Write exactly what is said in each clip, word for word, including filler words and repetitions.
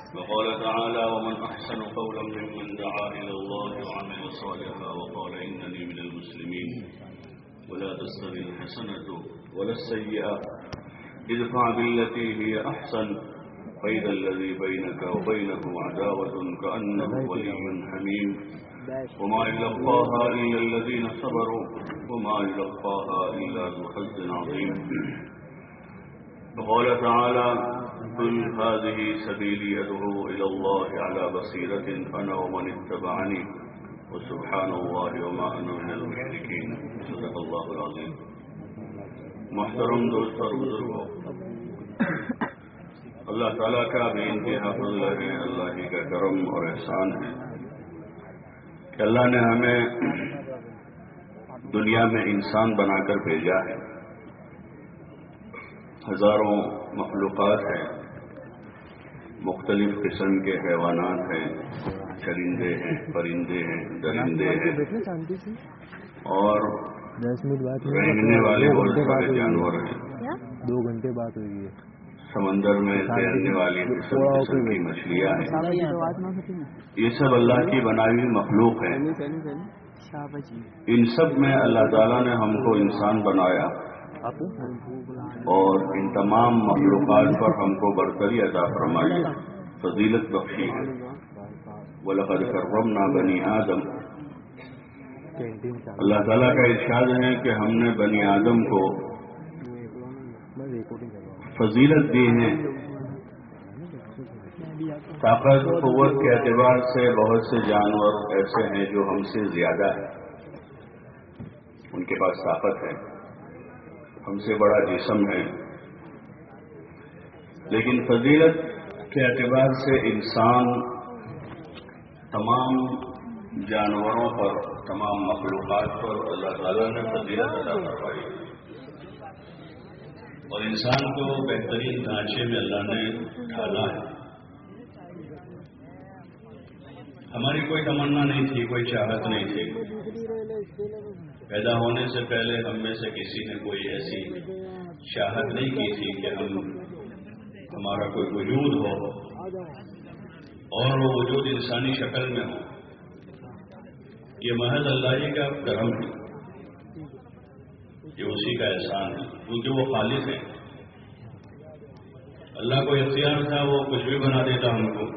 وقال تعالى ومن أحسن قولا ممن دعا إلى الله وعمل صالحا وقال إنني من المسلمين ولا تستوي الحسنة ولا السيئة ادفع بالتي هي أحسن فإذا الذي بينك وبينه عداوة كأنه ولي حميم وما يلقاها إلا الذين صبروا وما يلقاها إلا ذو حظ عظيم وقال تعالى قل هذه سبيلي أدعو إلى الله على بصيرة أنا ومن اتبعني وسبحان الله وما أنا من المشركين صدق الله العظيم. محترم دوست اور بزرگوں، اللہ تعالیٰ کا بے انتہا فضل ہے، اللہ ہی کا کرم اور احسان ہے کہ اللہ نے ہمیں دنیا میں انسان بنا کر بھیجا ہے. ہزاروں مخلوقات ہیں، مختلف قسم کے حیوانات ہیں، چرندے ہیں، پرندے ہیں، درندے ہیں اور رہنے والے بہت سارے جانور ہیں. دو گھنٹے بات ہوئی ہے. سمندر میں تیرنے والی قسم قسم کی مچھلیاں ہیں. یہ سب اللہ کی بنائی ہوئی مخلوق ہیں. ان سب میں اللہ تعالیٰ نے ہم کو انسان بنایا اور ان تمام مخلوقات پر ہم کو برتری عطا فرمائی، فضیلت بخشی ہے. وَلَقَدْ كَرَّمْنَا بَنِي آدم. اللہ تعالیٰ کا ارشاد ہے کہ ہم نے بنی آدم کو فضیلت دی ہے. طاقت قوت کے اعتبار سے بہت سے جانور ایسے ہیں جو ہم سے زیادہ ہیں، ان کے پاس طاقت ہے، ہم سے بڑا جسم ہے، لیکن فضیلت کے اعتبار سے انسان تمام جانوروں پر، تمام مخلوقات پر اللہ تعالیٰ نے فضیلت عطا فرمائی اور انسان کو بہترین ڈھانچے میں اللہ نے ڈھالا ہے. ہماری کوئی تمنا نہیں تھی، کوئی چاہت نہیں تھی. پیدا ہونے سے پہلے ہم میں سے کسی نے کوئی ایسی چاہت نہیں کی تھی کہ ہم ہمارا کوئی وجود ہو اور وہ وجود انسانی شکل میں ہو. یہ محض اللہ ہی کا کرم ہے، یہ اسی کا احسان ہے، کیونکہ وہ خالق ہے. اللہ کو اختیار تھا، وہ کچھ بھی بنا دیتا ہم کو.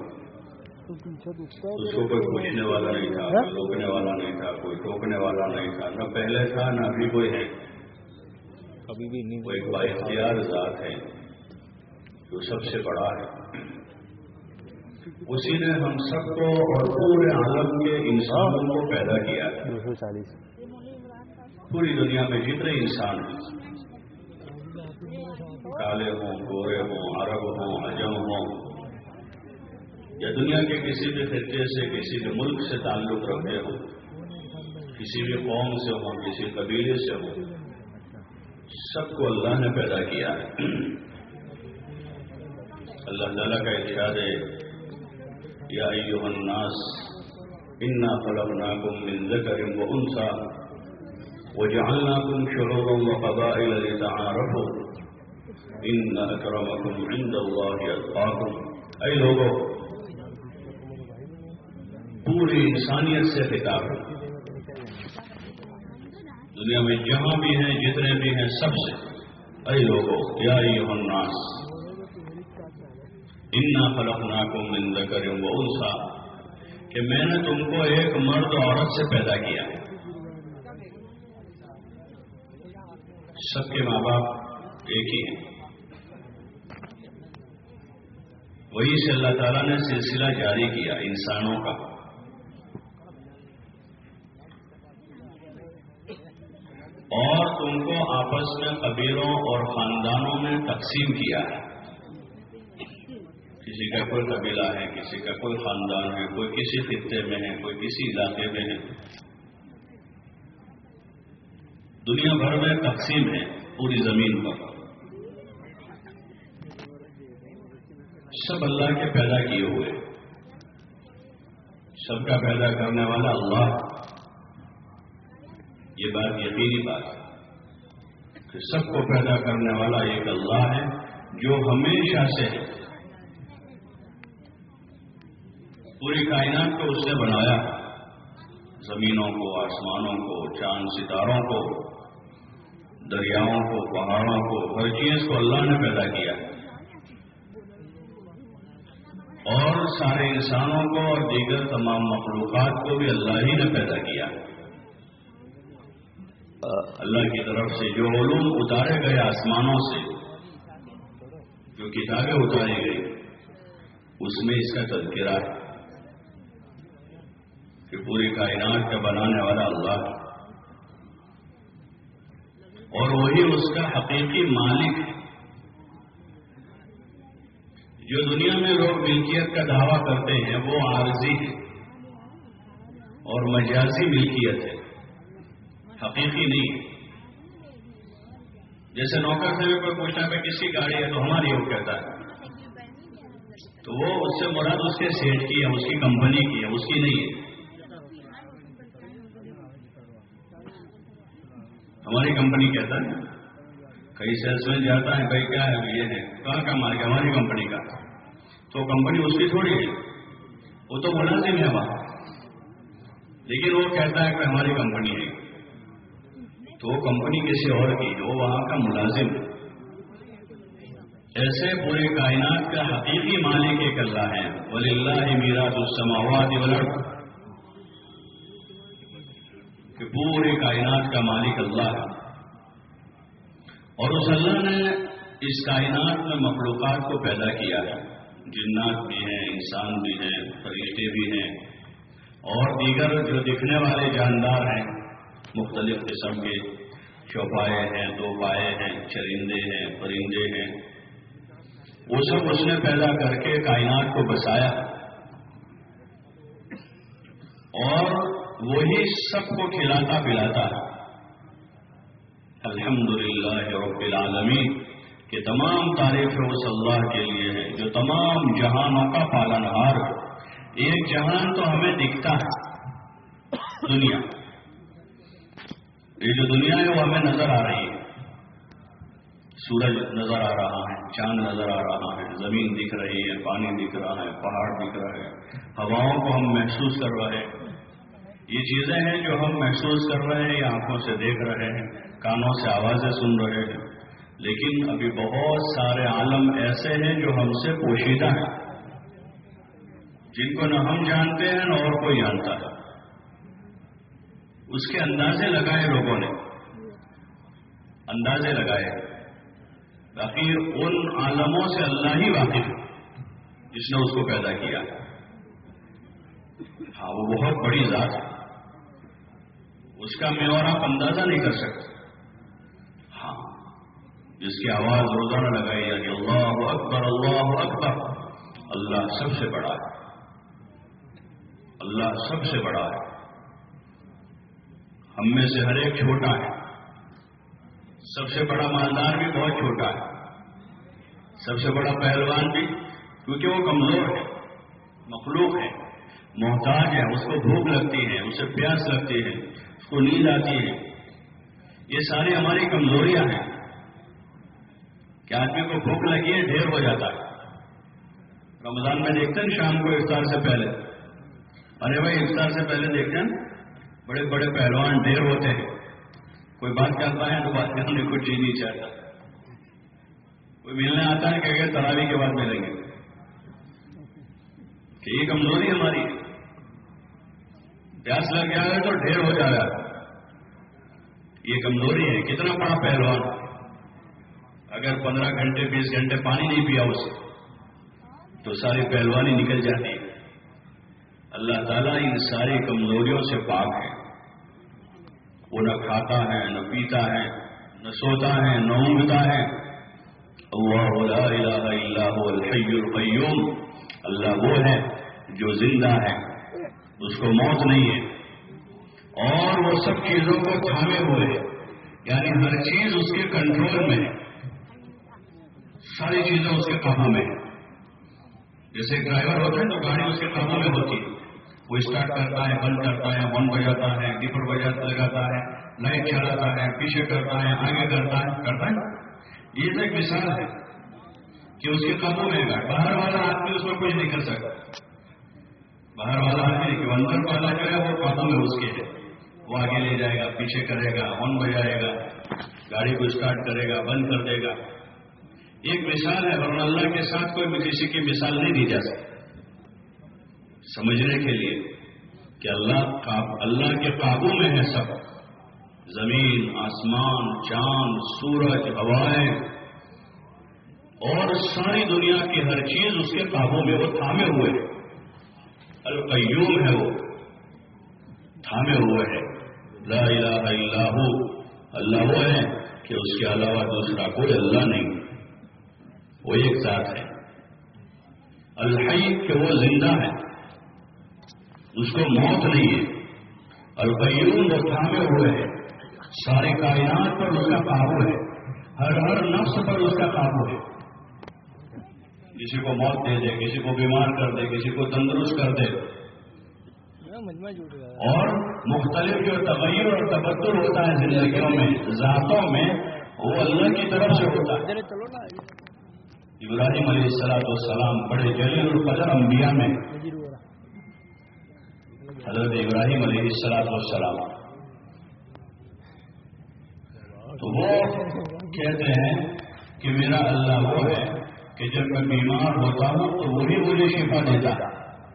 اس کو کوئی پوچھنے والا نہیں تھا، کوئی روکنے والا نہیں تھا، کوئی ٹوکنے والا نہیں تھا، نہ پہلے تھا نہ ابھی کوئی ہے. وہ ایک بااختیار ذات ہے جو سب سے بڑا ہے. اسی نے ہم سب کو اور پورے عالم کے انسانوں کو پیدا کیا ہے. دو سو چالیس پوری دنیا میں جتنے انسان ہیں، کالے ہوں، گورے ہوں، عرب ہوں، عجم ہوں، یا دنیا کے کسی بھی خطے سے، کسی بھی ملک سے تعلق رکھتے ہوں، کسی بھی قوم سے ہوں، کسی قبیلے سے ہوں، سب کو اللہ نے پیدا کیا ہے. اللہ تعالیٰ کا ارشاد ہے یا ایھا الناس انا خلقناکم من ذکر وانثی وجعلناکم شعوبا وقبائل لتعارفوا ان اکرمکم عند اللہ اتقاکم. اے لوگوں، پوری انسانیت سے خطاب ہے، دنیا میں جہاں بھی ہیں، جتنے بھی ہیں، سب سے. اے لوگوں، یا ایھا الناس انا خلقناکم من ذکر وانثی، کہ میں نے تم کو ایک مرد اور عورت سے پیدا کیا. سب کے ماں باپ ایک ہی ہیں. وہی سے اللہ تعالیٰ نے سلسلہ جاری کیا انسانوں کا. اور تم کو آپس میں قبیلوں اور خاندانوں میں تقسیم کیا ہے. کسی کا کوئی قبیلہ ہے، کسی کا کوئی خاندان ہے، کوئی کسی خطے میں ہے، کوئی کسی علاقے میں ہے. دنیا بھر میں تقسیم ہے پوری زمین پر. سب اللہ کے پیدا کیے ہوئے، سب کا پیدا کرنے والا اللہ. یہ بات یقینی بات ہے کہ سب کو پیدا کرنے والا ایک اللہ ہے جو ہمیشہ سے ہے. پوری کائنات کو اس نے بنایا، زمینوں کو، آسمانوں کو، چاند ستاروں کو، دریاؤں کو، پہاڑوں کو، ہر چیز کو اللہ نے پیدا کیا، اور سارے انسانوں کو اور دیگر تمام مخلوقات کو بھی اللہ ہی نے پیدا کیا۔ اللہ کی طرف سے جو علوم اتارے گئے آسمانوں سے، جو کتابیں اتاری گئی، اس میں اس کا تذکرہ ہے کہ پوری کائنات کا بنانے والا اللہ ہے، اور وہی اس کا حقیقی مالک ہے۔ جو دنیا میں لوگ ملکیت کا دعویٰ کرتے ہیں وہ عارضی ہے اور مجازی ملکیت ہے، حقیقی نہیں ہے۔ جیسے نوکر سے بھی کوئی پوچھتا ہے کس کی گاڑی ہے تو ہماری وہ کہتا ہے، تو وہ اس سے مراد اس کے سیٹ کی ہے، اس کی کمپنی کی ہے، اس کی نہیں ہے۔ ہماری کمپنی کہتا ہے، کئی سیلس مین جاتا ہے، بھائی کیا ہے، یہ ہے، کہاں کا مالک ہے؟ ہماری کمپنی کا۔ تو کمپنی اس کی تھوڑی ہے، وہ تو ملازم ہے وہاں، لیکن وہ کہتا ہے کہ ہماری کمپنی ہے، تو وہ کمپنی کسی اور کی ہے، وہ وہاں کا ملازم ہے۔ ایسے پورے کائنات کا حقیقی مالک ایک اللہ ہے، وَلِلَّهِ مِيرَاثُ السَّمَاوَاتِ وَالْأَرْضِ، کہ پورے کائنات کا مالک اللہ ہے، اور اس اللہ نے اس کائنات میں مخلوقات کو پیدا کیا ہے، جنات بھی ہیں، انسان بھی ہیں، فرشتے بھی ہیں، اور دیگر جو دکھنے والے جاندار ہیں مختلف قسم کے، چوپائے ہیں، دو پائے ہیں، چرندے ہیں، پرندے ہیں، وہ سب اس نے پیدا کر کے کائنات کو بسایا، اور وہی سب کو کھلاتا پلاتا ہے۔ الحمدللہ رب العالمین، کہ تمام تعریفیں اس اللہ کے لیے ہیں جو تمام جہانوں کا پالنہار ہے۔ ایک جہان تو ہمیں دکھتا ہے، دنیا، یہ جو دنیا ہے وہ ہمیں نظر آ رہی ہے، سورج نظر آ رہا ہے، چاند نظر آ رہا ہے، زمین دکھ رہی ہے، پانی دکھ رہا ہے، پہاڑ دکھ رہا ہے، ہواؤں کو ہم محسوس کر رہے ہیں۔ یہ چیزیں ہیں جو ہم محسوس کر رہے ہیں یا آنکھوں سے دیکھ رہے ہیں، کانوں سے آوازیں سن رہے ہیں، لیکن ابھی بہت سارے عالم ایسے ہیں جو ہم سے پوشیدہ ہیں، جن کو نہ ہم جانتے ہیں نہ اور کوئی جانتا ہے۔ اس کے اندازے لگائے لوگوں نے، اندازے لگائے، باقی ان عالموں سے اللہ ہی واقف ہے جس نے اس کو پیدا کیا۔ ہاں، وہ بہت بڑی ذات ہے، اس کا میں اور آپ اندازہ نہیں کر سکتے۔ ہاں، جس کی آواز روزانہ لگائی جاتی ہے، اللہ اکبر اللہ اکبر، اللہ سب سے بڑا ہے، اللہ سب سے بڑا ہے، ہم میں سے ہر ایک چھوٹا ہے، سب سے بڑا مالدار بھی بہت چھوٹا ہے، سب سے بڑا پہلوان بھی، کیونکہ وہ کمزور ہے، مخلوق ہے، محتاج ہے، اس کو بھوک لگتی ہے، اسے پیاس لگتی ہے، اس کو نیند آتی ہے، یہ ساری ہماری کمزوریاں ہیں کہ آدمی کو بھوک لگی ہے ڈھیر ہو جاتا ہے۔ رمضان میں دیکھتے ہیں شام کو افطار سے پہلے، ارے بھائی افطار سے پہلے دیکھتے ہیں بڑے بڑے پہلوان ڈھیر ہوتے ہیں، کوئی بات کرتا ہے تو بات کرنے کو جی نہیں چاہتا، کوئی ملنے آتا ہے کہ تراویح کے بعد ملیں گے، کہ یہ کمزوری ہماری ہے، پیاس لگ جائے تو ڈھیر ہو جائے گا، یہ کمزوری ہے۔ کتنا بڑا پہلوان اگر پندرہ گھنٹے بیس گھنٹے پانی نہیں پیا اسے تو ساری پہلوانی نکل جاتی ہے۔ اللہ تعالیٰ ان ساری کمزوریوں سے پاک ہے، وہ نہ کھاتا ہے، نہ پیتا ہے، نہ سوتا ہے، نہ اونگتا ہے۔ اللہ لا الہ الا هو الحی القیوم، اللہ وہ ہے جو زندہ ہے، اس کو موت نہیں ہے، اور وہ سب چیزوں کو تھامے ہوئے ہے، یعنی ہر چیز اس کے کنٹرول میں ہے، ساری چیزیں اس کے قابو میں ہے۔ جیسے ایک ڈرائیور ہوتا ہے تو گاڑی اس کے قابو میں ہوتی ہے، وہ اسٹارٹ کرتا ہے، بند کرتا ہے، ہارن بجاتا ہے، ڈیپر بجاتا لگاتا ہے، لائٹ چلاتا ہے، پیچھے کرتا ہے، آگے کرتا ہے کرتا ہے یہ تو ایک مثال ہے کہ اس کے قابو میں گا، باہر والا آدمی اس میں کچھ نہیں کر سکتا، باہر والا آدمی کہ اندر کو اللہ کرے وہ قابو میں اس کے ہے، وہ آگے لے جائے گا، پیچھے کرے گا، ہارن بجائے گا، گاڑی کو اسٹارٹ کرے گا، بند کر دے گا. ایک مثال ہے، ورنہ اللہ کے ساتھ کوئی کسی کی مثال نہیں دی جا سکتی سمجھنے کے لیے کہ اللہ اللہ کے قابو میں ہے سب، زمین، آسمان، چاند، سورج، ہوائیں اور ساری دنیا کی ہر چیز اس کے قابو میں، وہ تھامے ہوئے ہیں. القیوم ہے، وہ تھامے ہوئے ہیں. لا الہ الا ہو، اللہ وہ ہے کہ اس کے علاوہ دوسرا کوئی اللہ نہیں، وہ ایک ذات ہے. الحی کہ وہ زندہ ہے، اس کو موت نہیں ہے. القیوم وہ تھامے ہوئے ہیں، ساری کائنات پر اس کا قابو ہے، ہر ہر نفس پر اس کا قابو ہے. کسی کو موت دے دے، کسی کو بیمار کر دے، کسی کو تندرست کر دے، اور مختلف جو تغیر اور تبدل ہوتا ہے زندگیوں میں، ذاتوں میں، وہ اللہ کی طرف سے ہوتا ہے. ابراہیم علیہ السلام والسلام بڑے جلیل القدر انبیاء میں، حضرت ابراہیم علیہ السلام والسلام، تو وہ کہتے ہیں کہ میرا اللہ وہ ہے کہ جب میں بیمار ہوتا ہوں تو وہی مجھے شفا دیتا ہے،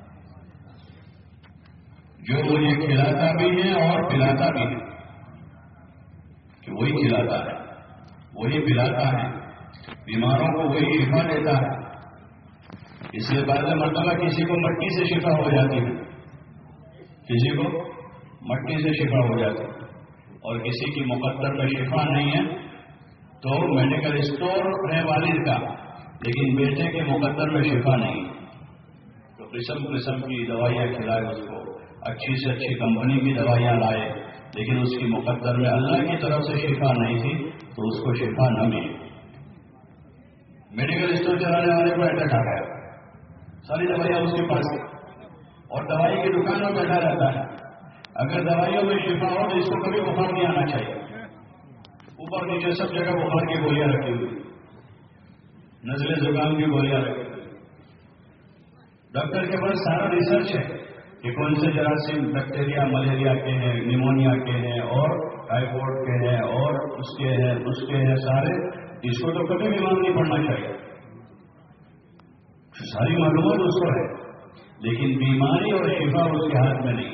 جو مجھے کھلاتا بھی ہے اور پلاتا بھی ہے، کہ وہی کھلاتا ہے، وہی پلاتا ہے، بیماروں کو وہی شفا دیتا ہے. اس لیے بعض مرتبہ کسی کو مٹی سے شفا ہو جاتی ہے، کسی کو مٹی سے شفا ہو جاتی ہے، اور کسی کی مقدر میں شفا نہیں ہے تو میڈیکل اسٹور ہے والد کا، لیکن بیٹے کے مقدر میں شفا نہیں، تو قسم قسم کی دوائیاں کھلائے اس کو، اچھی سے اچھی کمپنی کی دوائیاں لائے، لیکن اس کی مقدر میں اللہ کی طرف سے شفا نہیں تھی تو اس کو شفا نہ ملی. میڈیکل اسٹور چلانے والے کو اٹیک آ گیا، ساری دوائیاں اس کے پاس، اور دوائی کی دکان میں بیٹھا رہتا ہے. اگر دوائیوں میں شفا ہو تو اس کو کبھی بخار نہیں آنا چاہیے. اوپر نیچے سب جگہ بخار کی گولیاں رکھی ہوئی، نزلے زکام کی گولیاں رکھی ہوئی. ڈاکٹر کے پاس سارا ریسرچ ہے کہ کون سے جراثیم بیکٹیریا ملیریا کے ہیں، نیمونیا کے ہیں، اور ٹائیفائڈ کے ہیں، اور اس کے ہیں، اس کے ہیں سارے. اس کو تو کبھی بیمار نہیں پڑنا چاہیے، ساری معلومات اس کو ہے، لیکن بیماری اور شفا اس کے ہاتھ میں نہیں.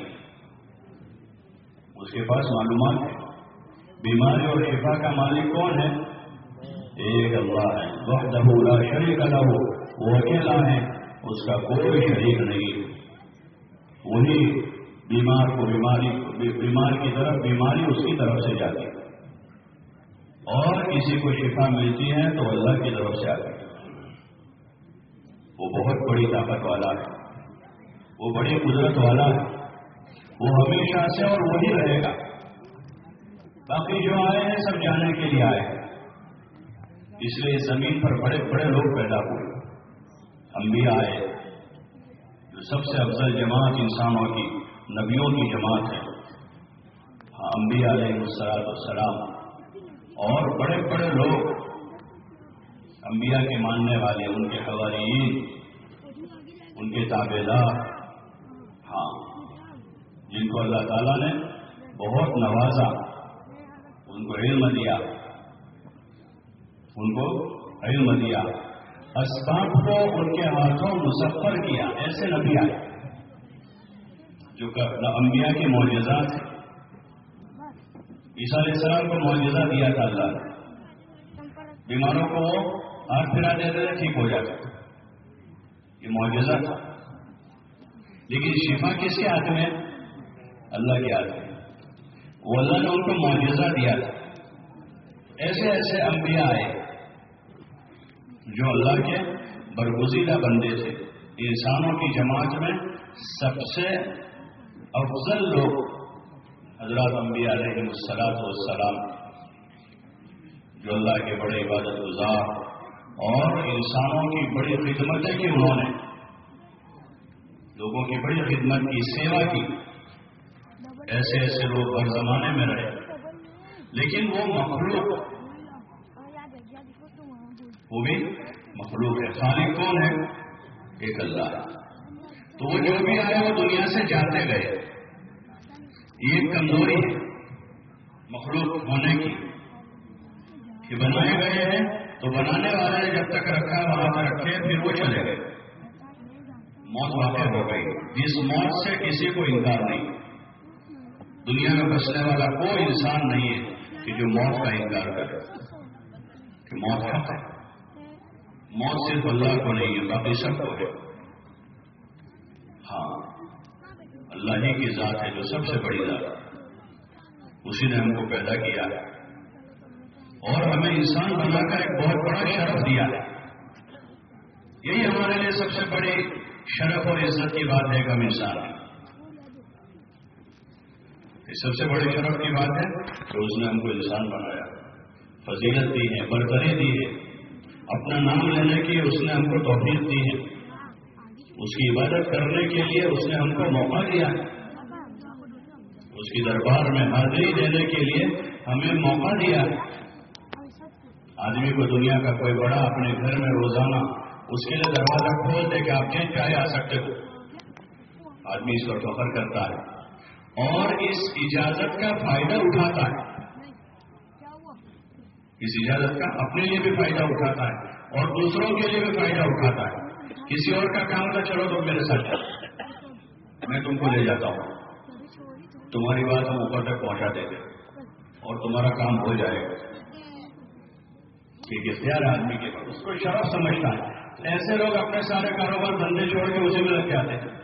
اس کے پاس معلومات ہے. بیماری اور شفا کا مالک کون ہے؟ ایک اللہ ہے، وحدہ لا شریک لہ، وہ اکیلا ہے، اس کا کوئی شریک نہیں. وہی بیمار کو بیماری بیمار کی طرف بیماری اس کی طرف سے جاتی ہے، اور کسی کو شفا ملتی ہے تو اللہ کی طرف سے آتی ہے. وہ بہت بڑی طاقت والا ہے، وہ بڑی قدرت والا ہے، وہ ہمیشہ سے اور وہی رہے گا. باقی جو آئے ہیں سب جانے کے لیے آئے ہیں، اس لیے زمین پر بڑے بڑے لوگ پیدا ہوئے. انبیاء آئے، جو سب سے افضل جماعت انسانوں کی، نبیوں کی جماعت ہے. ہاں، انبیاء علیہ الصلوۃ والسلام، اور بڑے بڑے لوگ انبیاء کے ماننے والے، ان کے حواریین، ان کے تابعدار، ہاں، جن کو اللہ تعالیٰ نے بہت نوازا، ان کو علم دیا، ان کو علم دیا، اسباب کو ان کے ہاتھوں مسخر کیا. ایسے نبی آئے جو انبیاء کے معجزات ہیں. عیسیٰ علیہ السلام کو معجزہ دیا تھا اللہ نے، بیماروں کو وہ ہاتھ پھرا دیتے تھے، ٹھیک ہو جاتے، یہ معجزہ تھا. لیکن شفا کس کے ہاتھ میں؟ اللہ کے ہاتھ میں. وہ اللہ نے ان کو معجزہ دیا تھا. ایسے ایسے انبیاء آئے جو اللہ کے برگزیدہ بندے تھے. انسانوں کی جماعت میں سب سے افضل لوگ حضرات انبیاء علیہ الصلوۃ والسلام، جو اللہ کے بڑے عبادت گزار اور انسانوں کی بڑی خدمتیں کی، انہوں نے لوگوں کی بڑی خدمت کی، سیوا کی. ایسے ایسے لوگ ہر زمانے میں رہے. لیکن وہ مخلوق، وہ بھی مخلوق ہے. خالق کون ہے؟ ایک اللہ ہے. تو وہ جو بھی آئے وہ دنیا سے جاتے گئے. یہ ایک کمزوری ہے مخلوق ہونے کی کہ بنائے گئے ہیں تو بنانے والے نے جب تک رکھا وہاں پر رکھے پھر وہ چلے گئے. موت واقع ہو گئی جس موت سے کسی کو انکار نہیں. دنیا میں بسنے والا کوئی انسان نہیں ہے کہ جو موت کا انکار کرے کہ موت حق ہے. موت صرف اللہ کو نہیں ہے باقی سب کو ہے. ہاں اللہ ہی کی ذات ہے جو سب سے بڑی ذات ہے. اسی نے ہم کو پیدا کیا ہے اور ہمیں انسان بنا کر ایک بہت بڑا شرف دیا ہے. یہی ہمارے لیے سب سے بڑی شرف اور عزت کی بات ہے کہ ہم انسان ہیں. یہ سب سے بڑی شرف کی بات ہے کہ اس نے ہم کو انسان بنایا, فضیلت دی ہے, برتری دی ہے, اپنا نام لینے کی اس نے ہم کو توفیق دی ہے, اس کی عبادت کرنے کے لیے اس نے ہم کو موقع دیا ہے, اس کی دربار میں حاضری دینے کے لیے ہمیں موقع دیا ہے. آدمی کو دنیا کا کوئی بڑا اپنے گھر میں روزانہ اس کے لیے دروازہ کھول دے کہ آپ جن چاہے آ سکتے ہو. آدمی اس پر فخر کرتا ہے اور اس اجازت کا فائدہ اٹھاتا ہے. اس اجازت کا اپنے لیے بھی فائدہ اٹھاتا ہے اور دوسروں کے لیے بھی فائدہ اٹھاتا ہے. کسی اور کا کام تھا, چلو تم میرے ساتھ چلو, میں تم کو لے جاتا ہوں, تمہاری بات ہم اوپر تک پہنچا دیں گے اور تمہارا کام ہو جائے گا. ٹھیک ہے, اختیار آدمی کے پاس, اس کو شرف سمجھتا ہے. ایسے لوگ اپنے سارے کاروبار دھندے چھوڑ کے اسی میں لگ جاتے ہیں.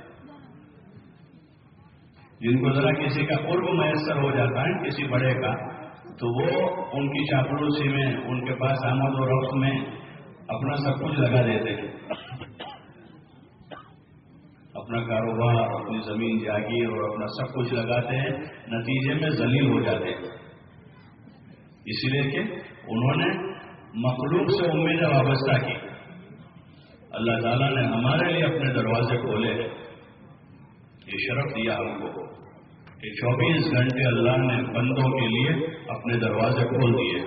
جن کو ذرا کسی کا قرب میسر ہو جاتا ہے کسی بڑے کا, تو وہ ان کی چاپلوسی میں, ان کے پاس آمد و رفت میں اپنا سب کچھ لگا دیتے ہیں. اپنا کاروبار, اپنی زمین جاگیر اور اپنا سب کچھ لگاتے ہیں, نتیجے میں ذلیل ہو جاتے ہیں. اسی لیے کہ انہوں نے مخلوق سے امیدیں وابستہ کی. اللہ تعالیٰ نے ہمارے لیے اپنے دروازے کھولے ہیں. یہ شرف دیا ہم کو کہ چوبیس گھنٹے اللہ نے بندوں کے لیے اپنے دروازے کھول دیے.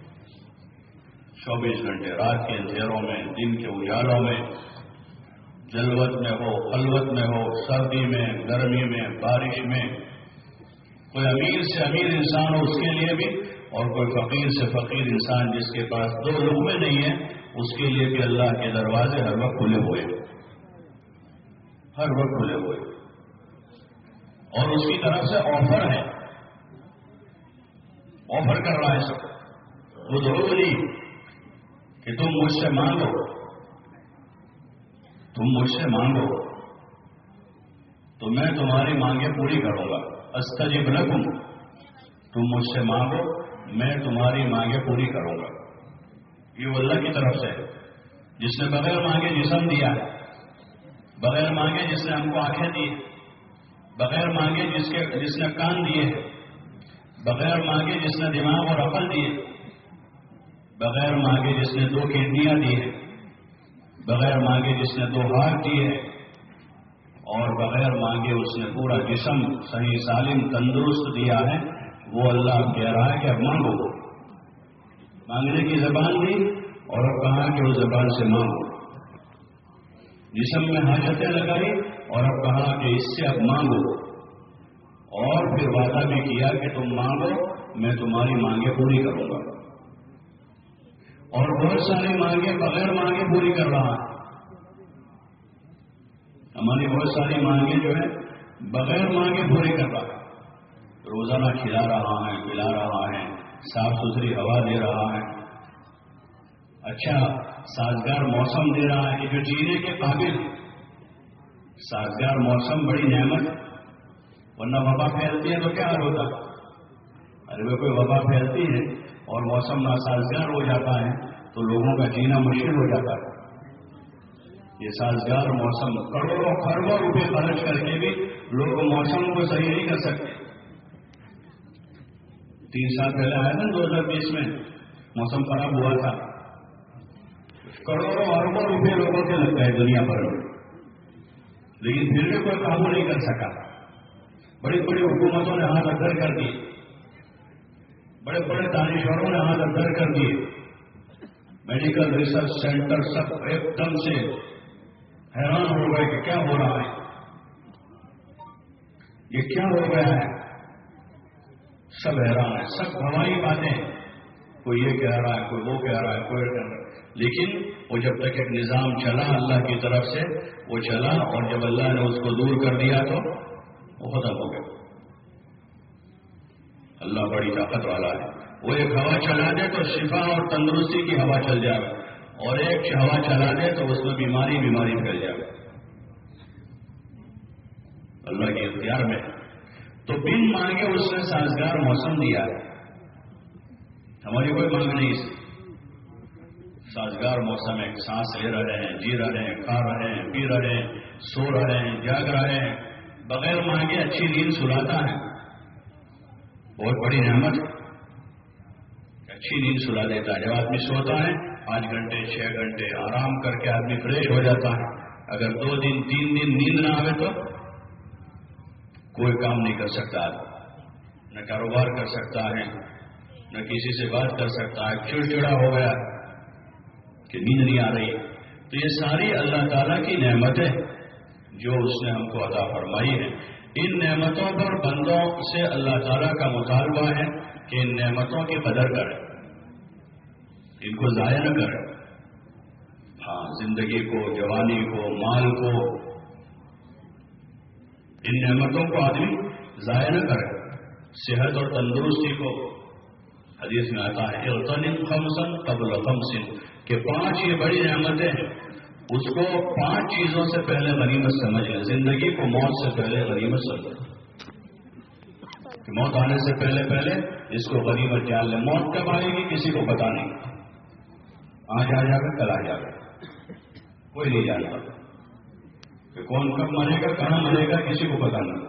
چوبیس گھنٹے رات کے اندھیروں میں, دن کے اجالوں میں, جلوت میں ہو, خلوت میں ہو, سردی میں, گرمی میں, بارش میں. کوئی امیر سے امیر انسان ہو اس کے لیے بھی, اور کوئی فقیر سے فقیر انسان جس کے پاس دو لقمے نہیں ہیں اس کے لیے بھی اللہ کے دروازے ہر وقت کھلے ہوئے, ہر وقت کھلے ہوئے. اور اس کی طرف سے آفر ہے, آفر کر رہا ہے سب. وہ ضرور نہیں کہ تم مجھ سے مانگو, تم مجھ سے مانگو تو میں تمہاری مانگیں پوری کروں گا. استجب لکم, تم مجھ سے مانگو میں تمہاری مانگیں پوری کروں گا. یہ وہ اللہ کی طرف سے ہے جس نے بغیر مانگے جسم دیا ہے, بغیر مانگے جس نے ہم کو آنکھیں دی, بغیر مانگے جس کے جس نے کان دیے, بغیر مانگے جس نے دماغ اور عقل دیے, بغیر مانگے جس نے دو کڈنیاں دی ہیں, بغیر مانگے جس نے دو ہاتھ دیے ہیں, اور بغیر مانگے اس نے پورا جسم صحیح سالم تندرست دیا ہے. وہ اللہ کہہ رہا ہے کہ اب مانگو. مانگنے کی زبان دی اور اب کہا کہ اس زبان سے مانگو. جسم میں حاجتیں لگائی اور اب کہا کہ اس سے اب مانگو. اور پھر وعدہ بھی کیا کہ تم مانگو میں تمہاری مانگیں پوری کروں گا. اور بہت ساری مانگیں بغیر مانگے پوری کر رہا ہے. ہماری بہت ساری مانگیں جو ہے بغیر مانگے پوری کر رہا ہے. روزانہ کھلا رہا ہے, پلا رہا ہے, صاف ستھری ہوا دے رہا ہے, اچھا سازگار موسم دے رہا ہے کہ جو جینے کے قابل. سازگار موسم بڑی نعمت, ورنہ وبا پھیلتی ہے تو کیا حال ہوتا. ارے وہ کوئی وبا پھیلتی ہے اور موسم ناسازگار ہو جاتا ہے تو لوگوں کا جینا مشکل ہو جاتا ہے. یہ سازگار موسم, کروڑوں خربوں روپے خرچ کر کے بھی لوگ موسم کو صحیح نہیں کر سکتے. تین سال پہلے آیا تھا دو ہزار بیس میں موسم خراب ہوا تھا. کروڑوں اربوں روپے لوگوں کے لگ گئے دنیا بھر میں, لیکن پھر بھی کوئی قابو نہیں کر سکا. بڑی بڑی حکومتوں نے ہاتھ اندر کر دیے, بڑے بڑے دانشوروں نے ہاتھ اندر کر دیے. میڈیکل ریسرچ سینٹر سب ایک دم سے حیران ہو گئے کہ کیا ہو رہا ہے. یہ کیا ہو گیا ہے؟ سب حیران ہے، سب ہماری باتیں، کوئی یہ کہہ رہا ہے، کوئی وہ کہہ رہا ہے، کوئی کہہ رہا ہے، لیکن وہ جب تک ایک نظام چلا اللہ کی طرف سے وہ چلا، اور جب اللہ نے اس کو دور کر دیا تو وہ ختم ہو گیا۔ اللہ بڑی طاقت والا ہے، وہ ایک ہوا چلا دے تو شفا اور تندرستی کی ہوا چل جائے، اور ایک ہوا چلا دے تو اس میں بیماری بیماری پھیل جائے۔ اللہ کے اختیار میں، تو بن مانگے اس نے سازگار موسم دیا ہے، ہماری کوئی مانگ نہیں، سازگار موسم ہے، سانس لے رہے ہیں، جی رہے ہیں، کھا رہے ہیں، پی رہے ہیں، سو رہے ہیں، جاگ رہے ہیں، بغیر مانگے اچھی نیند سلاتا ہے، بہت بڑی نعمت ہے، اچھی نیند سلا دیتا ہے۔ جب آدمی سوتا ہے پانچ گھنٹے چھ گھنٹے آرام کر کے آدمی فریش ہو جاتا ہے، اگر دو دن تین دن نیند نہ آئے تو کوئی کام نہیں کر سکتا، نہ کاروبار کر سکتا ہے، نہ کسی سے بات کر سکتا ہے، چڑچڑا ہو گیا کہ نیند نہیں آ رہی۔ تو یہ ساری اللہ تعالیٰ کی نعمتیں جو اس نے ہم کو عطا فرمائی ہیں، ان نعمتوں پر بندوں سے اللہ تعالیٰ کا مطالبہ ہے کہ ان نعمتوں کی قدر کریں، ان کو ضائع نہ کریں۔ ہاں، زندگی کو، جوانی کو، مال کو، ان نعمتوں کو آدمی ضائع نہ کرے۔ صحت اور تندرستی کو حدیث میں آتا ہے اغتنم خمسا قبل خمس، کہ پانچ یہ بڑی نعمتیں ہیں، اس کو پانچ چیزوں سے پہلے غنیمت سمجھ لیں۔ زندگی کو موت سے پہلے غنیمت سمجھ لیں، کہ موت آنے سے پہلے پہلے اس کو غنیمت جان لیں۔ موت کب آئے گی کسی کو پتا نہیں، آج آ جائے گا کل آ جائے گا، کوئی نہیں جانتا کہ کون کب مرے گا، کہاں مرے گا، کسی کو پتا نہیں۔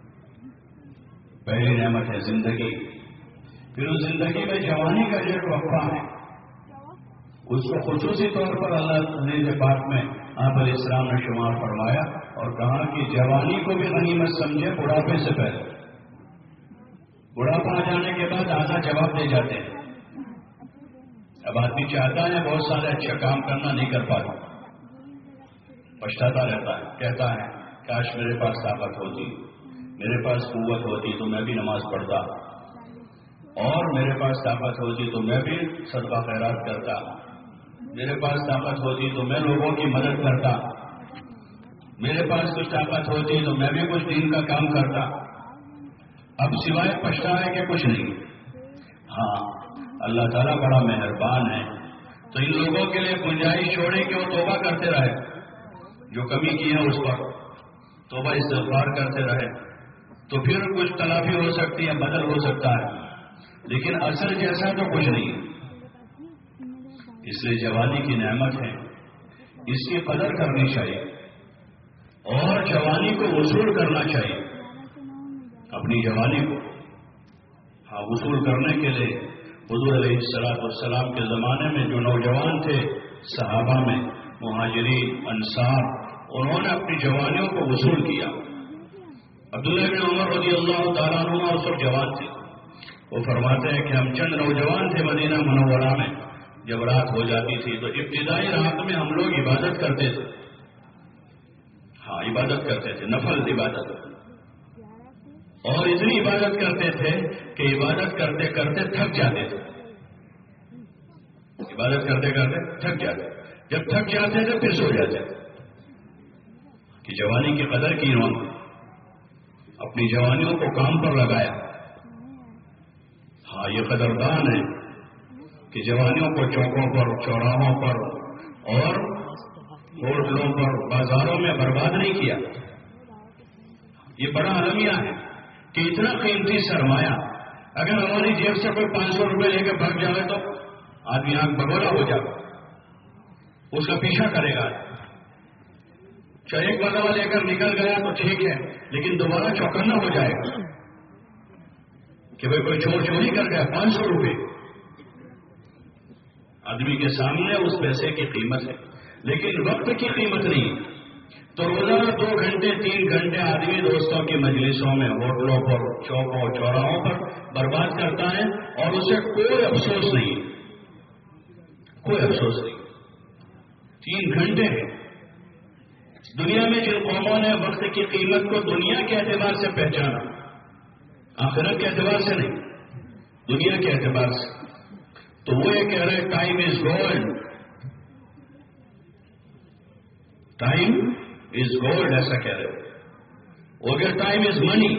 پہلی نعمت ہے زندگی، پھر اس زندگی میں جوانی کا جو وقفہ ہے اس کو خصوصی طور پر اللہ حدیث پاک میں آپ علیہ السلام نے شمار فرمایا اور کہا کہ جوانی کو بھی غنیمت سمجھے بڑھاپے سے پہلے۔ بڑھاپا آ جانے کے بعد آدھا جواب دے جاتے ہیں، اب آدمی چاہتا ہے بہت سارے اچھا کام کرنا، نہیں کر پاتا، پچھتاتا رہتا ہے، کہتا ہے کاش میرے پاس طاقت ہوتی، میرے پاس قوت ہوتی تو میں بھی نماز پڑھتا، اور میرے پاس طاقت ہوتی تو میں بھی صدقہ خیرات کرتا، میرے پاس طاقت ہوتی تو میں لوگوں کی مدد کرتا، میرے پاس کچھ طاقت ہوتی تو میں بھی کچھ دین کا کام کرتا۔ اب سوائے پچھتاوے کے کچھ نہیں۔ ہاں، اللہ تعالیٰ بڑا مہربان ہے، تو ان لوگوں کے لیے گنجائش چھوڑے کہ وہ توبہ کرتے رہے، جو کمی کی ہے اس پر توبہ استغفار کرتے رہے، تو پھر کچھ تلافی ہو سکتی ہے، بدل ہو سکتا ہے، لیکن اثر جیسا تو کچھ نہیں۔ اس لیے جوانی کی نعمت ہے، اس کی قدر کرنی چاہیے اور جوانی کو وصول کرنا چاہیے، اپنی جوانی کو۔ ہاں، وصول کرنے کے لیے حضور علیہ الصلوۃ والسلام کے زمانے میں جو نوجوان تھے صحابہ میں، مہاجرین انصار، انہوں نے اپنی جوانیوں کو وصول کیا۔ عبداللہ بن عمر رضی اللہ تعالیٰ عنہ اس وقت جوان تھے، وہ فرماتے ہیں کہ ہم چند نوجوان تھے مدینہ منورہ میں، جب رات ہو جاتی تھی تو ابتدائی رات میں ہم لوگ عبادت کرتے تھے۔ ہاں، عبادت کرتے تھے، نفل عبادت، اور اتنی عبادت کرتے تھے کہ عبادت کرتے کرتے تھک جاتے تھے، عبادت کرتے کرتے تھک جاتے، جب تھک جاتے تھے پھر سو جاتے تھے۔ کہ جوانی کی قدر کی انہوں نے اپنی جوانیوں کو کام پر لگایا۔ ہاں، یہ قدردان ہے کہ جوانیوں کو چوکوں پر، چوراہوں پر اور ہوٹلوں پر، بازاروں میں برباد نہیں کیا۔ یہ بڑا المیہ ہے کہ اتنا قیمتی سرمایہ اگر ہماری جیب سے کوئی پانچ سو روپئے لے کے بھگ جائے تو آدمی آنکھ بگولا ہو جائے، اس کا پیچھا کرے گا۔ چاہے ایک بدلا لے کر نکل گیا تو ٹھیک ہے، لیکن دوبارہ چوکنا ہو جائے گا کہ بھائی کوئی چور چوری کر گیا پانچ سو روپئے۔ آدمی کے سامنے اس پیسے کی قیمت ہے، لیکن وقت کی قیمت نہیں۔ تو روزانہ دو گھنٹے تین گھنٹے آدمی دوستوں کی مجلسوں میں، ہوٹلوں پر، چوکوں چوراہوں پر برباد کرتا ہے، اور اسے کوئی افسوس نہیں، کوئی افسوس نہیں۔ تین گھنٹے دنیا میں جن قوموں نے وقت کی قیمت کو دنیا کے اعتبار سے پہچانا، آخرت کے اعتبار سے نہیں، دنیا کے اعتبار سے، تو وہ یہ کہہ رہے time is gold, time is gold ایسا کہہ رہے ہو گیا، ٹائم از منی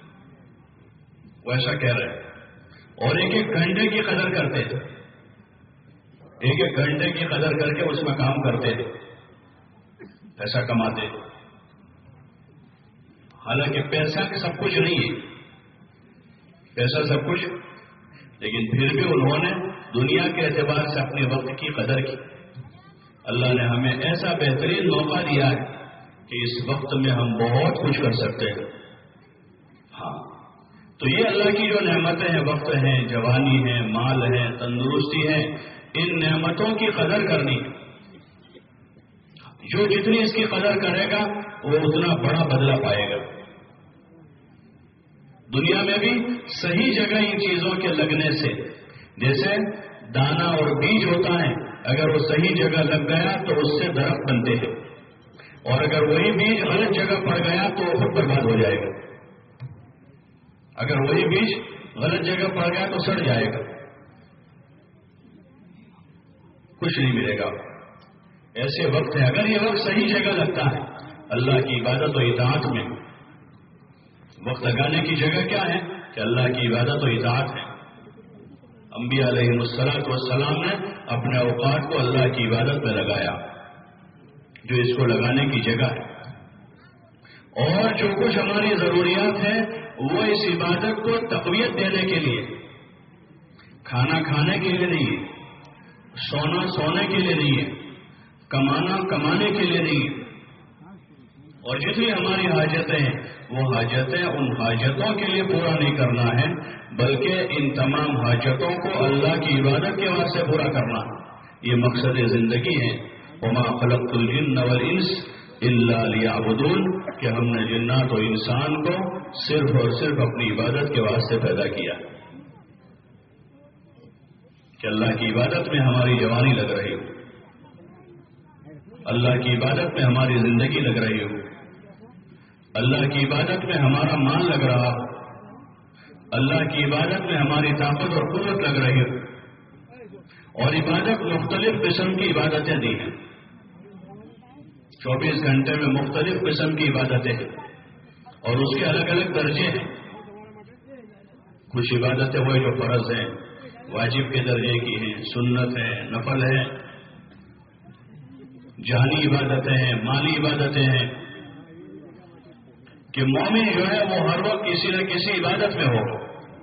وہ ایسا کہہ رہے ہیں، اور ایک ایک گھنٹے کی قدر کرتے تھے، ایک ایک گھنٹے کی قدر کر کے اس میں کام کرتے تھے، پیسہ کماتے، حالانکہ پیسہ سب کچھ نہیں ہے، پیسہ سب کچھ، لیکن پھر بھی انہوں نے دنیا کے اعتبار سے اپنے وقت کی قدر کی۔ اللہ نے ہمیں ایسا بہترین موقع دیا ہے کہ اس وقت میں ہم بہت کچھ کر سکتے ہیں۔ ہاں، تو یہ اللہ کی جو نعمتیں ہیں، وقت ہیں، جوانی ہے، مال ہے، تندرستی ہے، ان نعمتوں کی قدر کرنی ہے۔ جو جتنی اس کی قدر کرے گا وہ اتنا بڑا بدلہ پائے گا۔ دنیا میں بھی صحیح جگہ ان چیزوں کے لگنے سے، جیسے دانا اور بیج ہوتا ہے، اگر وہ صحیح جگہ لگ گیا تو اس سے درخت بنتے ہیں، اور اگر وہی بیج غلط جگہ پڑ گیا تو وہ خود برباد ہو جائے گا۔ اگر وہی بیج غلط جگہ پڑ گیا تو سڑ جائے گا، کچھ نہیں ملے گا۔ ایسے وقت ہے، اگر یہ وقت صحیح جگہ لگتا ہے اللہ کی عبادت و اطاعت میں، وقت لگانے کی جگہ کیا ہے کہ اللہ کی عبادت و اطاعت ہے۔ انبیاء علیہ الصلوۃ والسلام نے اپنے اوقات کو اللہ کی عبادت میں لگایا، جو اس کو لگانے کی جگہ ہے، اور جو کچھ ہماری ضروریات ہیں وہ اس عبادت کو تقویت دینے کے لیے، کھانا کھانے کے لیے نہیں ہے، سونا سونے کے لیے نہیں ہے، کمانا کمانے کے لیے نہیں ہے، اور جتنی ہماری حاجتیں ہیں وہ حاجتیں ان حاجتوں کے لیے پورا نہیں کرنا ہے، بلکہ ان تمام حاجتوں کو اللہ کی عبادت کے واسطے پورا کرنا، یہ مقصد زندگی ہے۔ وما خلقت الجن والانس الا لیعبدون، کہ ہم نے جنات و انسان کو صرف اور صرف اپنی عبادت کے واسطے پیدا کیا، کہ اللہ کی عبادت میں ہماری جوانی لگ رہی ہو، اللہ کی عبادت میں ہماری زندگی لگ رہی ہو، اللہ کی عبادت میں ہمارا مال لگ رہا ہو، اللہ کی عبادت میں ہماری طاقت اور قوت لگ رہی ہو۔ اور عبادت مختلف قسم کی عبادتیں دی ہیں، چوبیس گھنٹے میں مختلف قسم کی عبادتیں ہیں، اور اس کے الگ الگ درجے ہیں۔ کچھ عبادتیں وہ جو فرض ہیں، واجب کے درجے کی ہیں، سنت ہیں، نفل ہیں، جانی عبادتیں ہیں، مالی عبادتیں ہیں، کہ مومن جو ہے وہ ہر وقت کسی نہ کسی عبادت میں ہو،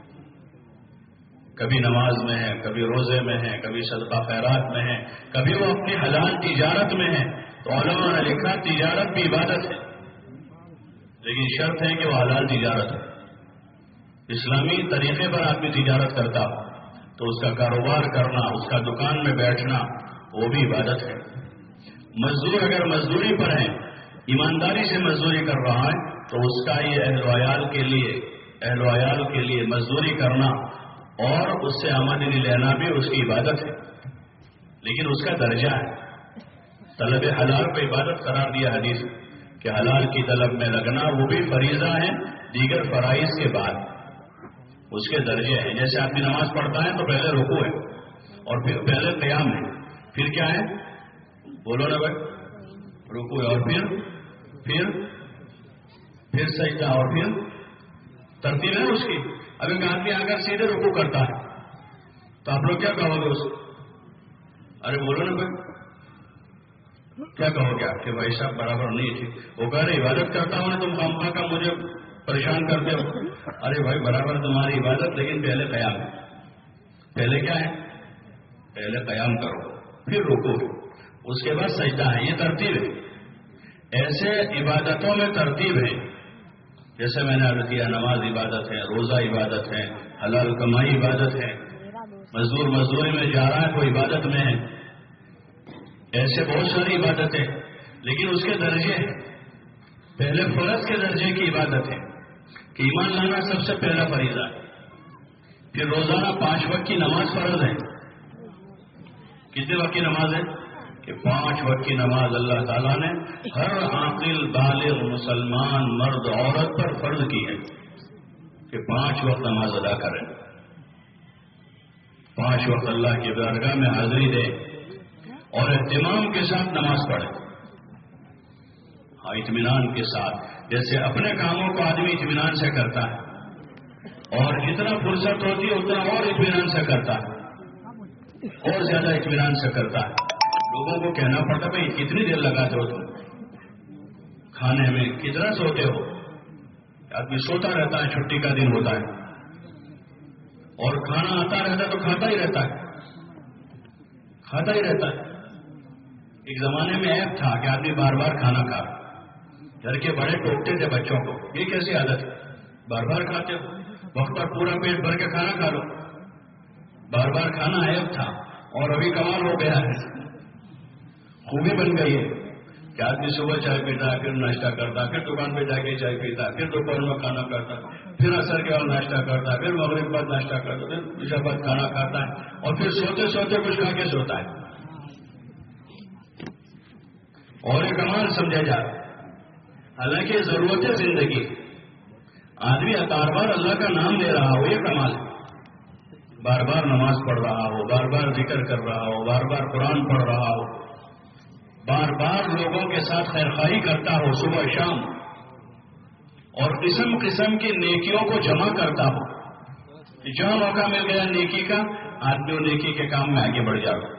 کبھی نماز میں ہے، کبھی روزے میں ہے، کبھی صدقہ خیرات میں ہے، کبھی وہ اپنی حلال تجارت میں ہے۔ تو علماء نے لکھا تجارت بھی عبادت ہے، لیکن شرط ہے کہ وہ حلال تجارت ہے، اسلامی طریقے پر آدمی تجارت کرتا تو اس کا کاروبار کرنا، اس کا دکان میں بیٹھنا، وہ بھی عبادت ہے۔ مزدور اگر مزدوری پر ہے، ایمانداری سے مزدوری کر رہا ہے، تو اس کا یہ اہل و عیال کے لیے اہل و عیال کے لیے مزدوری کرنا اور اس سے آمدنی لینا بھی اس کی عبادت ہے، لیکن اس کا درجہ ہے۔ طلب حلال کو عبادت قرار دیا حدیث کہ حلال کی طلب میں لگنا وہ بھی فریضہ ہے دیگر فرائض کے بعد، اس کے درجے ہیں۔ جیسے آدمی نماز پڑھتا ہے تو پہلے رکوع ہے، اور پھر پہلے قیام ہے، پھر کیا ہے، بولو نا بھائی، رکوع ہے، اور پھر پھر پھر سجدہ، اور پھر ترتیب ہے اس کی۔ اب ایک آدمی اگر سیدھے رکوع کرتا ہے تو آپ لوگ کیا کہو گے اس کو؟ ارے بولو نا بھائی، کیا کہو گے آپ کہ بھائی صاحب برابر نہیں تھی؟ وہ کہہ رہے عبادت کرتا ہوں تم خامخواہ کا مجھے پریشان کرتے ہو۔ ارے بھائی برابر تمہاری عبادت، لیکن پہلے قیام ہے، پہلے کیا ہے، پہلے قیام کرو، پھر رکوع، اس کے بعد سجدہ ہے، یہ ترتیب ہے۔ ایسے عبادتوں میں ترتیب ہے، جیسے میں نے عرض کیا نماز عبادت ہے، روزہ عبادت ہے، حلال کمائی عبادت ہے، مزدور مزدوری میں جا رہا ہے تو عبادت میں ہے، ایسے بہت ساری عبادتیں، لیکن اس کے درجے ہیں۔ پہلے فرض کے درجے کی عبادت ہے کہ ایمان لانا سب سے پہلا فریضہ ہے، پھر روزانہ پانچ وقت کی نماز فرض ہے۔ کتنے وقت کی نماز ہے؟ کہ پانچ وقت کی نماز اللہ تعالیٰ نے ہر عاقل بالغ مسلمان مرد عورت پر فرض کی ہے کہ پانچ وقت نماز ادا کریں، پانچ وقت اللہ کی بارگاہ میں حاضری دیں اور اہتمام کے ساتھ نماز پڑھیں، ہاں اطمینان کے ساتھ، جیسے اپنے کاموں کو آدمی اطمینان سے کرتا ہے اور جتنا فرصت ہوتی ہے اتنا اور اطمینان سے کرتا ہے، اور زیادہ اطمینان سے کرتا ہے۔ لوگوں کو کہنا پڑتا بھائی کتنی دیر لگاتے ہو تم کھانے میں، کتنا سوتے ہو؟ آدمی سوتا رہتا ہے، چھٹی کا دن ہوتا ہے اور کھانا آتا رہتا ہے تو کھاتا ہی رہتا ہے کھاتا ہی رہتا ہے۔ ایک زمانے میں ایپ تھا کہ آدمی بار بار کھانا کھا، گھر کے بڑے ٹوکتے تھے بچوں کو، یہ کیسی عادت ہے، بار بار کھاتے ہو، وقت پر پورا پیٹ بھر کے کھانا کھا لو۔ بار بار کھانا ایپ تھا اور ابھی کمال ہو گیا ہے، خوبی بن گئی ہے کہ آدمی صبح چائے پیتا، پھر ناشتہ کرتا، پھر دکان پہ جا کے چائے پیتا، پھر دوپہر میں کھانا کھاتا، پھر عصر کے بعد ناشتہ کرتا، پھر مغرب بعد ناشتہ کرتا، پھر عشاء بعد کھانا کھاتا ہے اور پھر سوتے سوتے کچھ کھا کے سوتا ہے اور یہ کمال سمجھا جا رہا ہے۔ حالانکہ ضرورت ہے زندگی، آدمی بار بار اللہ کا نام لے رہا ہو، یہ کمال ہے، بار بار نماز پڑھ رہا ہو، بار بار ذکر کر رہا ہو، بار بار قرآن پڑھ رہا ہو، بار بار لوگوں کے ساتھ خیرخواہی کرتا ہو صبح شام، اور قسم قسم کی نیکیوں کو جمع کرتا ہو، جہاں موقع مل گیا نیکی کا، آدمی وہ نیکی کے کام میں آگے بڑھ جاتا۔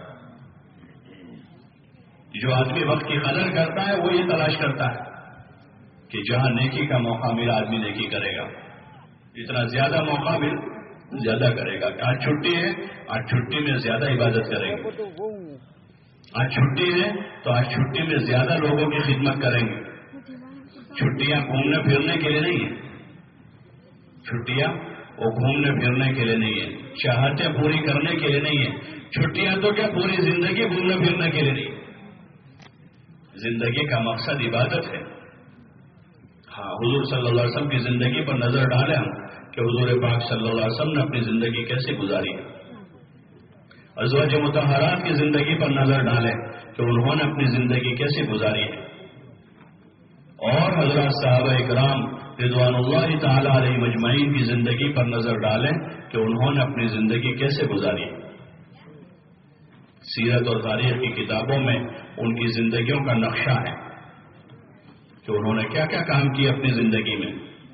جو آدمی وقت کی قدر کرتا ہے وہ یہ تلاش کرتا ہے کہ جہاں نیکی کا موقع ملا آدمی نیکی کرے گا، جتنا زیادہ موقع مل زیادہ کرے گا۔ آج چھٹی ہے، آج چھٹی میں زیادہ عبادت کریں گے، آج چھٹی ہے تو آج چھٹی میں زیادہ لوگوں کی خدمت کریں گے۔ چھٹیاں گھومنے پھرنے کے لیے نہیں ہیں، چھٹیاں وہ گھومنے پھرنے کے لیے نہیں ہیں، چاہتیں پوری کرنے کے لیے نہیں ہیں، چھٹیاں تو کیا پوری زندگی گھومنے پھرنے کے لیے نہیں، زندگی کا مقصد عبادت ہے۔ ہاں، حضور صلی اللہ علیہ وسلم کی زندگی پر نظر ڈالیں ہم کہ حضور پاک صلی اللہ علیہ وسلم نے اپنی زندگی کیسے گزاری ہے، ازواج مطہرات کی زندگی پر نظر ڈالیں کہ انہوں نے اپنی زندگی کیسے گزاری ہے، اور حضرات صحابہ اکرام رضوان اللہ تعالی علیہ مجمعین کی زندگی پر نظر ڈالیں کہ انہوں نے اپنی زندگی کیسے گزاری ہے۔ سیرت اور تاریخ کی کتابوں میں ان کی زندگیوں کا نقشہ ہے کہ انہوں نے کیا کیا کام کیے اپنی زندگی میں۔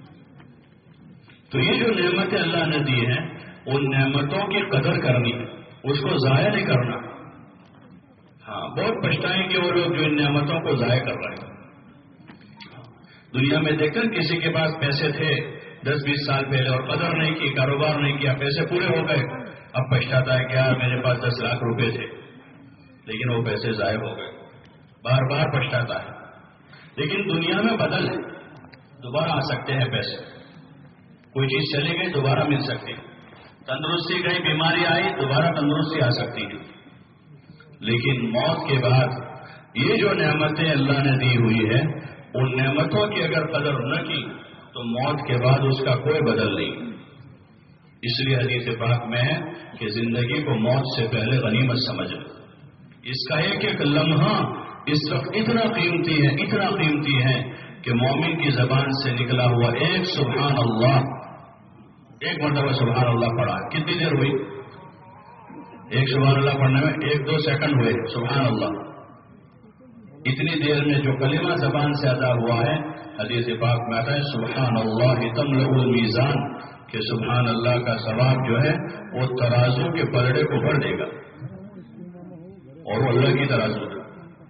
تو یہ جو نعمتیں اللہ نے دی ہیں ان نعمتوں کی قدر کرنی ہے، اس کو ضائع نہیں کرنا۔ ہاں، بہت پچھتائیں کہ وہ لوگ جو ان نعمتوں کو ضائع کر رہے ہیں۔ دنیا میں دیکھ کر کسی کے پاس پیسے تھے دس بیس سال پہلے اور قدر نہیں کی، کاروبار نہیں کیا، پیسے پورے ہو گئے، اب پچھتاتا ہے کہ یار میرے پاس دس لاکھ روپے تھے لیکن وہ پیسے ضائع ہو گئے، بار بار پچھتاتا ہے۔ لیکن دنیا میں بدل ہے، دوبارہ آ سکتے ہیں پیسے، کوئی چیز چلی گئی دوبارہ مل سکتی ہے، تندرستی گئی، بیماری آئی دوبارہ تندرستی آ سکتی ہے، لیکن موت کے بعد یہ جو نعمتیں اللہ نے دی ہوئی ہے ان نعمتوں کی اگر قدر نہ کی تو موت کے بعد اس کا کوئی بدل نہیں۔ اس لیے حدیث پاک میں ہے کہ زندگی کو موت سے پہلے غنیمت سمجھیں، اس کا ایک ایک لمحہ اس وقت اتنا قیمتی ہے، اتنا قیمتی ہے کہ مومن کی زبان سے نکلا ہوا ایک سبحان اللہ، ایک مرتبہ سبحان اللہ پڑھا، کتنی دیر ہوئی؟ ایک سبحان اللہ پڑھنے میں ایک دو سیکنڈ ہوئے، سبحان اللہ، اتنی دیر میں جو کلمہ زبان سے ادا ہوا ہے حدیث پاک میں آتا ہے سبحان اللہ تملأ المیزان، کہ سبحان اللہ کا ثواب جو ہے وہ ترازو کے پلڑے کو بھر دے گا، اور وہ اللہ کی ترازو ہے،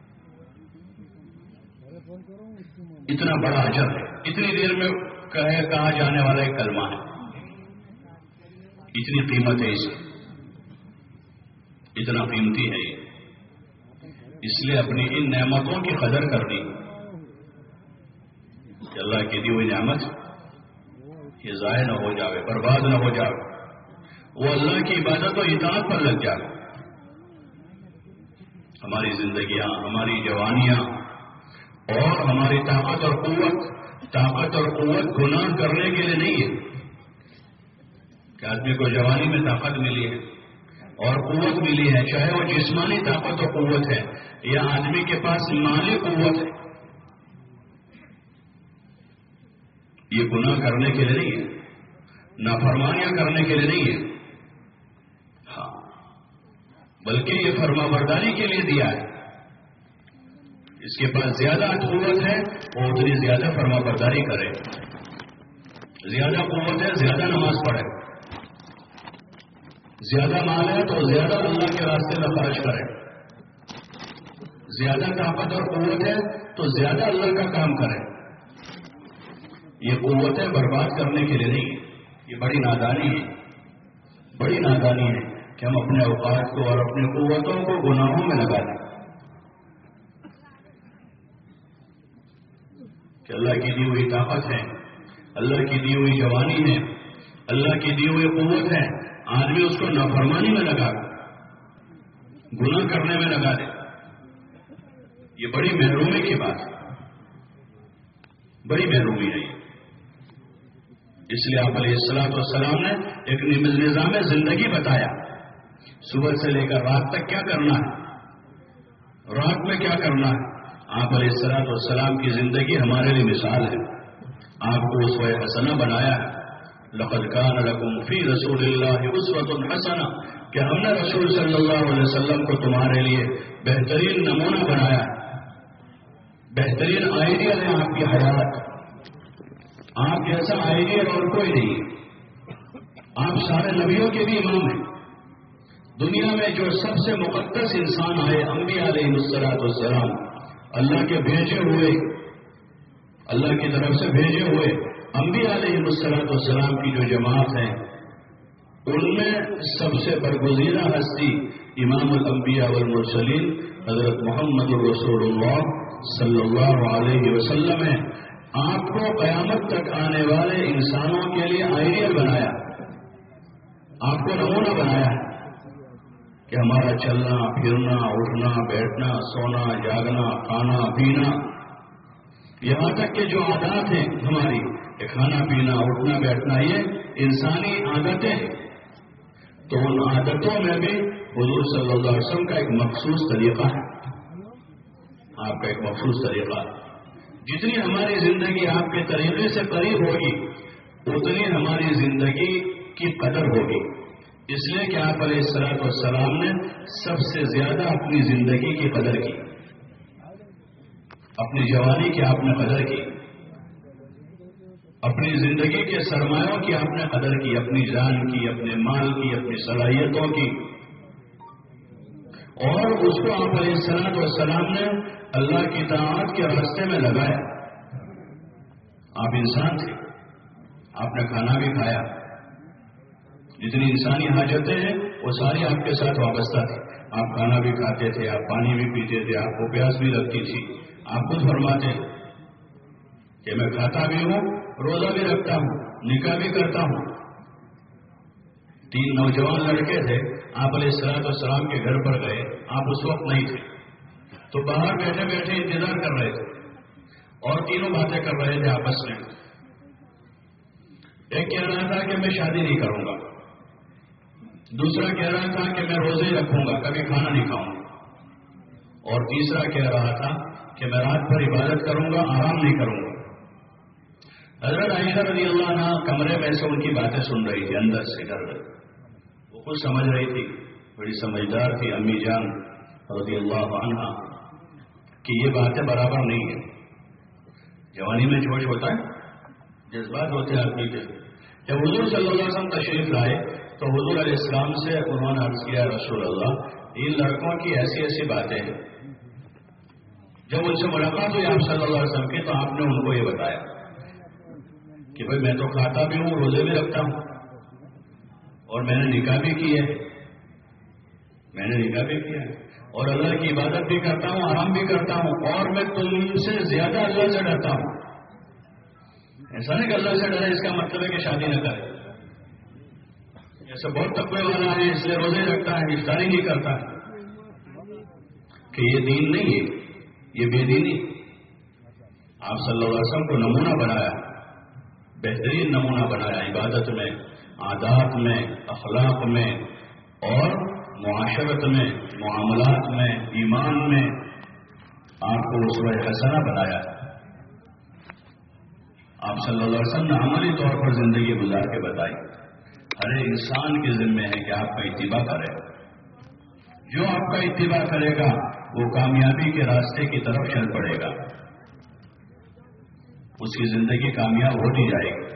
اتنا بڑا اجر ہے، اتنی دیر میں کہے کہا جانے والا ایک کلمہ ہے، اتنی قیمت ہے اس کی، اتنا قیمتی ہے یہ، اس لیے اپنی ان نعمتوں کی قدر کرنی کہ اللہ کی دی ہوئی نعمت یہ ضائع نہ ہو جاوے، برباد نہ ہو جاوے، وہ اللہ کی عبادت و اطاعت پر لگ جائے۔ ہماری زندگیاں، ہماری جوانیاں اور ہماری طاقت اور قوت طاقت اور قوت گناہ کرنے کے لیے نہیں ہے کہ آدمی کو جوانی میں طاقت ملی ہے، اور قوت ملی ہے، چاہے وہ جسمانی طاقت و قوت ہے یا آدمی کے پاس مالی قوت ہے، یہ گناہ کرنے کے لیے نہیں ہے، نافرمانیاں کرنے کے لیے نہیں ہے، ہاں بلکہ یہ فرما برداری کے لیے دیا ہے۔ اس کے پاس زیادہ قوت ہے وہ اتنی زیادہ فرما برداری کرے، زیادہ قوت ہے زیادہ نماز پڑھے، زیادہ مال ہے تو زیادہ اللہ کے راستے میں خرچ کرے، زیادہ طاقت اور قوت ہے تو زیادہ اللہ کا کام کرے۔ یہ قوتیں برباد کرنے کے لیے نہیں، یہ بڑی نادانی ہے، بڑی نادانی ہے کہ ہم اپنے اوقات کو اور اپنی قوتوں کو گناہوں میں لگا دیں۔ کہ اللہ کی دی ہوئی طاقت ہے، اللہ کی دی ہوئی جوانی ہے، اللہ کی دی ہوئی قوت ہے، آدمی اس کو نافرمانی میں لگا دے، گناہ کرنے میں لگا دے، یہ بڑی محرومی کی بات ہے، بڑی محرومی ہے۔ اس لیے آپ علیہ الصلوۃ والسلام نے ایک نظام زندگی بتایا، صبح سے لے کر رات تک کیا کرنا ہے، رات میں کیا کرنا ہے۔ آپ علیہ الصلوۃ والسلام کی زندگی ہمارے لیے مثال ہے، آپ کو اسوہ حسنہ بنایا ہے۔ لقد كان لكم في رسول الله اسوة حسنہ، کہ ہم نے رسول صلی اللہ علیہ وسلم کو تمہارے لیے بہترین نمونہ بنایا ہے، بہترین آئیڈیل ہے آپ کی حیات، آپ جیسا آئیڈیل اور کوئی نہیں ہے، آپ سارے نبیوں کے بھی امام ہیں۔ دنیا میں جو سب سے مقدس انسان آئے انبیاء علیہ الصلوۃ والسلام، اللہ کے بھیجے ہوئے، اللہ کی طرف سے بھیجے ہوئے انبیاء علیہ الصلوۃ والسلام کی جو جماعت ہے، ان میں سب سے برگزیدہ ہستی امام الانبیاء والمرسلین حضرت محمد الرسول اللہ صلی اللہ علیہ وسلم ہے۔ آپ کو قیامت تک آنے والے انسانوں کے لیے آئیڈیل بنایا، آپ کو نمونہ بنایا ہے کہ ہمارا چلنا پھرنا اٹھنا بیٹھنا سونا جاگنا کھانا پینا، یہاں تک کہ جو عادات ہیں ہماری، کہ کھانا پینا اٹھنا بیٹھنا، یہ انسانی عادتیں ہیں، تو ان عادتوں میں بھی حضور صلی اللہ علیہ وسلم کا ایک مخصوص طریقہ ہے، آپ کا ایک مخصوص طریقہ ہے۔ جتنی ہماری زندگی آپ کے طریقے سے قریب ہوگی اتنی ہماری زندگی کی قدر ہوگی، اس لیے کہ آپ علیہ الصلوۃ والسلام نے سب سے زیادہ اپنی زندگی کی قدر کی، اپنی جوانی کی آپ نے قدر کی، اپنی زندگی کے سرمایوں کی آپ نے قدر کی، اپنی جان کی، اپنے مال کی، اپنی صلاحیتوں کی، اور اس کو آپ علیہ الصلوۃ والسلام نے اللہ کی اطاعت کے راستے میں لگایا۔ آپ انسان تھے، آپ نے کھانا بھی کھایا، جتنی انسانی حاجتیں ہیں وہ ساری آپ کے ساتھ وابستہ تھی، آپ کھانا بھی کھاتے تھے، آپ پانی بھی پیتے تھے، آپ کو پیاس بھی لگتی تھی، آپ خود فرماتے کہ میں کھاتا بھی ہوں، روزہ بھی رکھتا ہوں، نکاح بھی کرتا ہوں۔ تین نوجوان لڑکے تھے، آپ علیہ الصلوۃ والسلام کے گھر پر گئے، آپ اس وقت نہیں تھے، تو باہر بیٹھے بیٹھے انتظار کر رہے تھے اور تینوں باتیں کر رہے تھے آپس میں۔ ایک کہہ رہا تھا کہ میں شادی نہیں کروں گا، دوسرا کہہ رہا تھا کہ میں روزے رکھوں گا، کبھی کھانا نہیں کھاؤں گا، اور تیسرا کہہ رہا تھا کہ میں رات بھر عبادت کروں گا، آرام نہیں کروں گا۔ حضرت عائشہ رضی اللہ عنہا کمرے میں سے ان کی باتیں سن رہی تھی، اندر سے ڈر گئی، وہ خود سمجھ رہی تھی، بڑی سمجھدار تھی امی جان رضی اللہ عنہا، کہ یہ باتیں برابر نہیں ہیں۔ جوانی میں جوش ہوتا ہے، جذبات ہوتے ہیں آدمی کے۔ جب حضور صلی اللہ علیہ وسلم تشریف لائے تو حضور علیہ السلام سے انہوں نے عرض کیا، رسول اللہ ان لڑکوں کی ایسی ایسی باتیں ہیں۔ جب ان سے ملاقات ہوئی آپ صلی اللہ علیہ وسلم کی تو آپ نے ان کو یہ بتایا کہ بھائی میں تو کھاتا بھی ہوں، روزے بھی رکھتا ہوں، اور میں نے نکاح بھی کی ہے، میں نے نکاح بھی کیا ہے، اور اللہ کی عبادت بھی کرتا ہوں، آرام بھی کرتا ہوں، اور میں تم سے زیادہ اللہ سے ڈرتا ہوں۔ ایسا نہیں کہ اللہ سے ڈرے اس کا مطلب ہے کہ شادی نہ کرے، ایسا بہت تقوی والا ہے اس لیے روزے رکھتا ہے، افطاری نہیں کرتا ہے، کہ یہ دین نہیں ہے، یہ بے دینی۔ آپ صلی اللہ علیہ وسلم کو نمونہ بنایا، بہترین نمونہ بنایا، عبادت میں، عادات میں، اخلاق میں، اور معاشرت میں، معاملات میں، ایمان میں آپ کو اسوہ حسنہ بنایا ہے۔ آپ صلی اللہ علیہ وسلم نے عملی طور پر زندگی گزار کے بتائی۔ ہر انسان کے ذمے ہے کہ آپ کا اتباع کرے، جو آپ کا اتباع کرے گا وہ کامیابی کے راستے کی طرف چل پڑے گا، اس کی زندگی کامیاب ہوتی جائے گی۔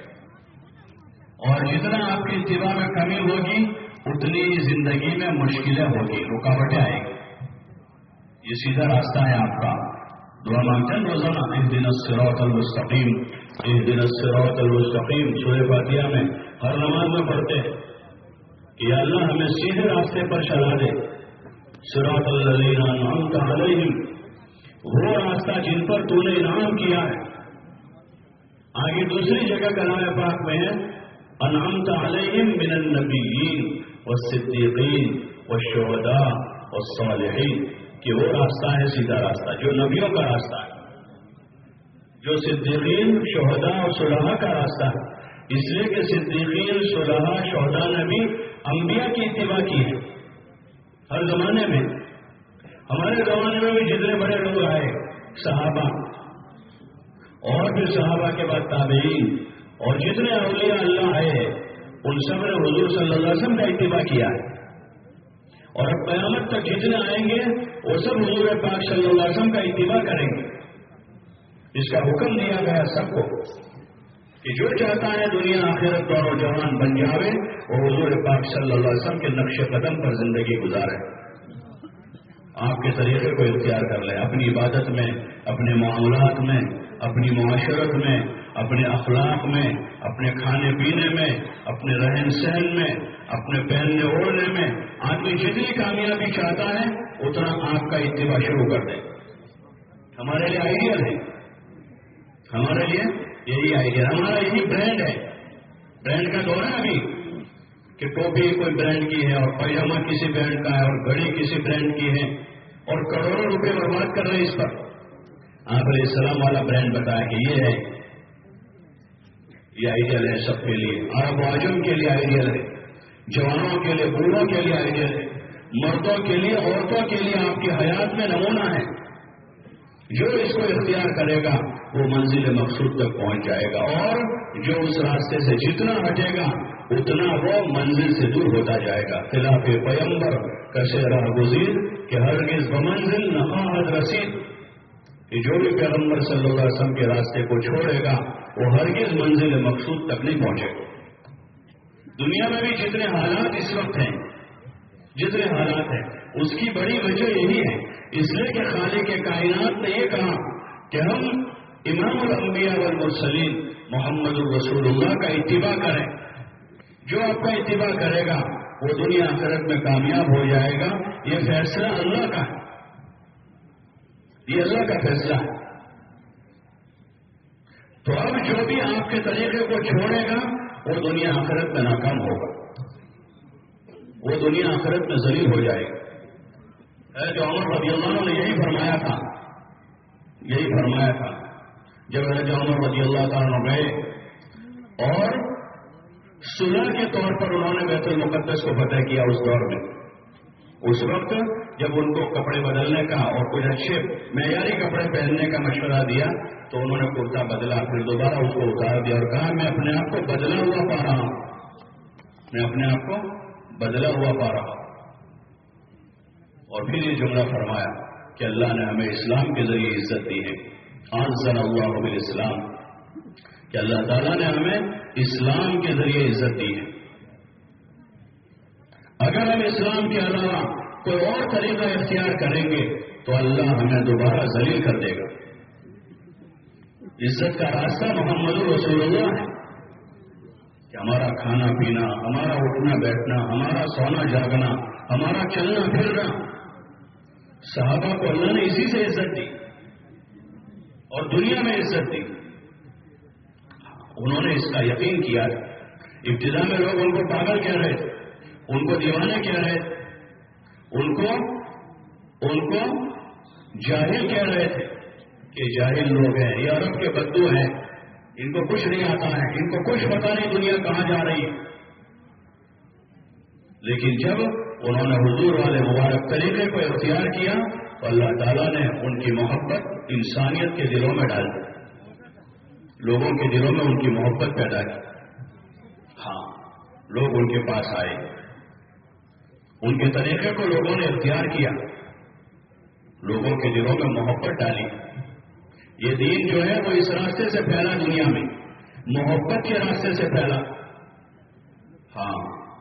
اور جتنا آپ کی اتباع میں کمی ہوگی اتنی ہی زندگی میں مشکلیں ہوگی، رکاوٹیں آئیں گی۔ یہ سیدھا راستہ ہے آپ کا۔ دعا مانگتے ہیں روزانہ، اہدنا الصراط المستقیم، اہدنا الصراط المستقیم، سورہ فاتحہ میں ہر نماز میں پڑھتے ہیں کہ یا اللہ ہمیں سیدھے راستے پر چلا دے۔ صراط الذین انعمت علیہم، وہ راستہ جن پر تو نے انعام کیا ہے۔ آگے دوسری جگہ کلام پاک میں ہے انعمت علیہم من النبیین والصدیقین والشہداء والصالحین، کہ وہ راستہ ہے سیدھا راستہ جو نبیوں کا راستہ ہے، جو صدیقین، شہداء اور صلحاء کا راستہ ہے۔ اس لیے کہ صدیقین، صلحاء، شہداء نے بھی انبیاء کی اتباع کی ہے ہر زمانے میں۔ ہمارے زمانے میں بھی جتنے بڑے لوگ آئے، صحابہ اور پھر صحابہ کے بعد تابعین اور جتنے اولیاء اللہ آئے ان سب نے حضور صلی اللہ علیہ وسلم کا اتباع کیا ہے، اور اب قیامت تک جتنے آئیں گے وہ سب حضور پاک صلی اللہ علیہ وسلم کا اتباع کریں گے۔ اس کا حکم دیا گیا سب کو کہ جو چاہتا ہے دنیا آخرت دور و جوان بن جاوے وہ حضور پاک صلی اللہ علیہ وسلم کے نقش قدم پر زندگی گزارے، آپ کے طریقے کو اختیار کر لے، اپنی عبادت میں، اپنے معاملات میں، اپنی معاشرت میں، اپنے اخلاق میں، اپنے کھانے پینے میں، اپنے رہن سہن میں، اپنے پہننے اوڑھنے میں۔ آدمی جتنی کامیابی چاہتا ہے اتنا آپ کا اتباع شروع کر دے۔ ہمارے لیے آئیڈیل ہے، ہمارے لیے یہی آئیڈیل، ہمارا یہی برانڈ ہے۔ برانڈ کا دور ہے ابھی کہ ٹوپی کوئی برانڈ کی ہے اور پائجامہ کسی برانڈ کا ہے اور گھڑی کسی برانڈ کی ہے اور کروڑوں روپے برباد کر رہے ہیں اس پر۔ آپ علیہ السلام والا برانڈ بتایا کہ یہ ہے، یہ آئیڈیل ہے سب کے لیے، عرب و عجم کے لیے آئیڈیل ہے، جوانوں کے لیے، بوڑھوں کے لیے آئیڈیل ہے، مردوں کے لیے، عورتوں کے لیے آپ کی حیات میں نمونہ ہے۔ جو اس کو اختیار کرے گا وہ منزل مقصود تک پہنچ جائے گا، اور جو اس راستے سے جتنا ہٹے گا اتنا وہ منزل سے دور ہوتا جائے گا۔ خلاف پیمبر کشے راہ گزیر کہ ہرگز بمنزل نخواہد رسید، کہ جو بھی پیغمبر صلی اللہ علیہ وسلم کے راستے کو چھوڑے گا وہ ہرگز منزل مقصود تک نہیں پہنچے گا۔ دنیا میں بھی جتنے حالات اس وقت ہیں، جتنے حالات ہیں، اس کی بڑی وجہ یہی ہے، اس لیے کہ خالق کائنات نے یہ کہا کہ ہم امام الانبیاء والمرسلین محمد الرسول اللہ کا اتباع کریں۔ جو آپ کا اتباع کرے گا وہ دنیا آخرت میں کامیاب ہو جائے گا۔ یہ فیصلہ اللہ کا ہے، یہ اللہ کا فیصلہ ہے۔ تو اب جو بھی آپ کے طریقے کو چھوڑے گا وہ دنیا آخرت میں ناکام ہوگا، وہ دنیا آخرت میں ذلیل ہو جائے گا۔ جو عمر رضی اللہ عنہ نے یہی فرمایا تھا، یہی فرمایا تھا جب حضرت عمر رضی اللہ تعالیٰ گئے اور صلح کے طور پر انہوں نے بیت المقدس کو فتح کیا اس دور میں۔ اس وقت جب ان کو کپڑے بدلنے کا اور کچھ اچھے معیاری کپڑے پہننے کا مشورہ دیا تو انہوں نے کرتا بدلا، پھر دوبارہ اس کو اتار دیا اور کہا میں اپنے آپ کو بدلا ہوا پا رہا ہوں، میں اپنے آپ کو بدلا ہوا پا رہا ہوں۔ اور پھر یہ جملہ فرمایا کہ اللہ نے ہمیں اسلام کے ذریعے عزت دی ہے، انزل اللہ بالاسلام، کہ اللہ تعالیٰ نے ہمیں اسلام کے ذریعے عزت دی ہے۔ اگر ہم اسلام کے علاوہ کوئی اور طریقہ اختیار کریں گے تو اللہ ہمیں دوبارہ ذلیل کر دے گا۔ عزت کا راستہ محمد رسول اللہ ہے کہ ہمارا کھانا پینا، ہمارا اٹھنا بیٹھنا، ہمارا سونا جاگنا، ہمارا چلنا پھرنا، صحابہ کو اللہ نے اسی سے عزت دی اور دنیا میں عزت دی۔ انہوں نے اس کا یقین کیا۔ ابتدا میں لوگ ان کو پاگل کہہ رہے تھے، ان کو دیوانے کہہ رہے تھے، ان کو ان کو جاہل کہہ رہے تھے کہ جاہل لوگ ہیں، یہ عرب کے بدو ہیں، ان کو کچھ نہیں آتا ہے، ان کو کچھ پتا نہیں دنیا کہاں جا رہی ہے۔ لیکن جب انہوں نے حضور والے مبارک طریقے کو اختیار کیا تو اللہ تعالیٰ نے ان کی محبت انسانیت کے دلوں میں ڈال دی، لوگوں کے دلوں میں ان کی محبت پیدا کی. ہاں، لوگ ان کے پاس آئے، ان کے طریقے کو لوگوں نے اختیار کیا، لوگوں کے دلوں میں محبت ڈالی. یہ دین جو ہے وہ اس راستے سے پھیلا، دنیا میں محبت کے راستے سے پھیلا. ہاں،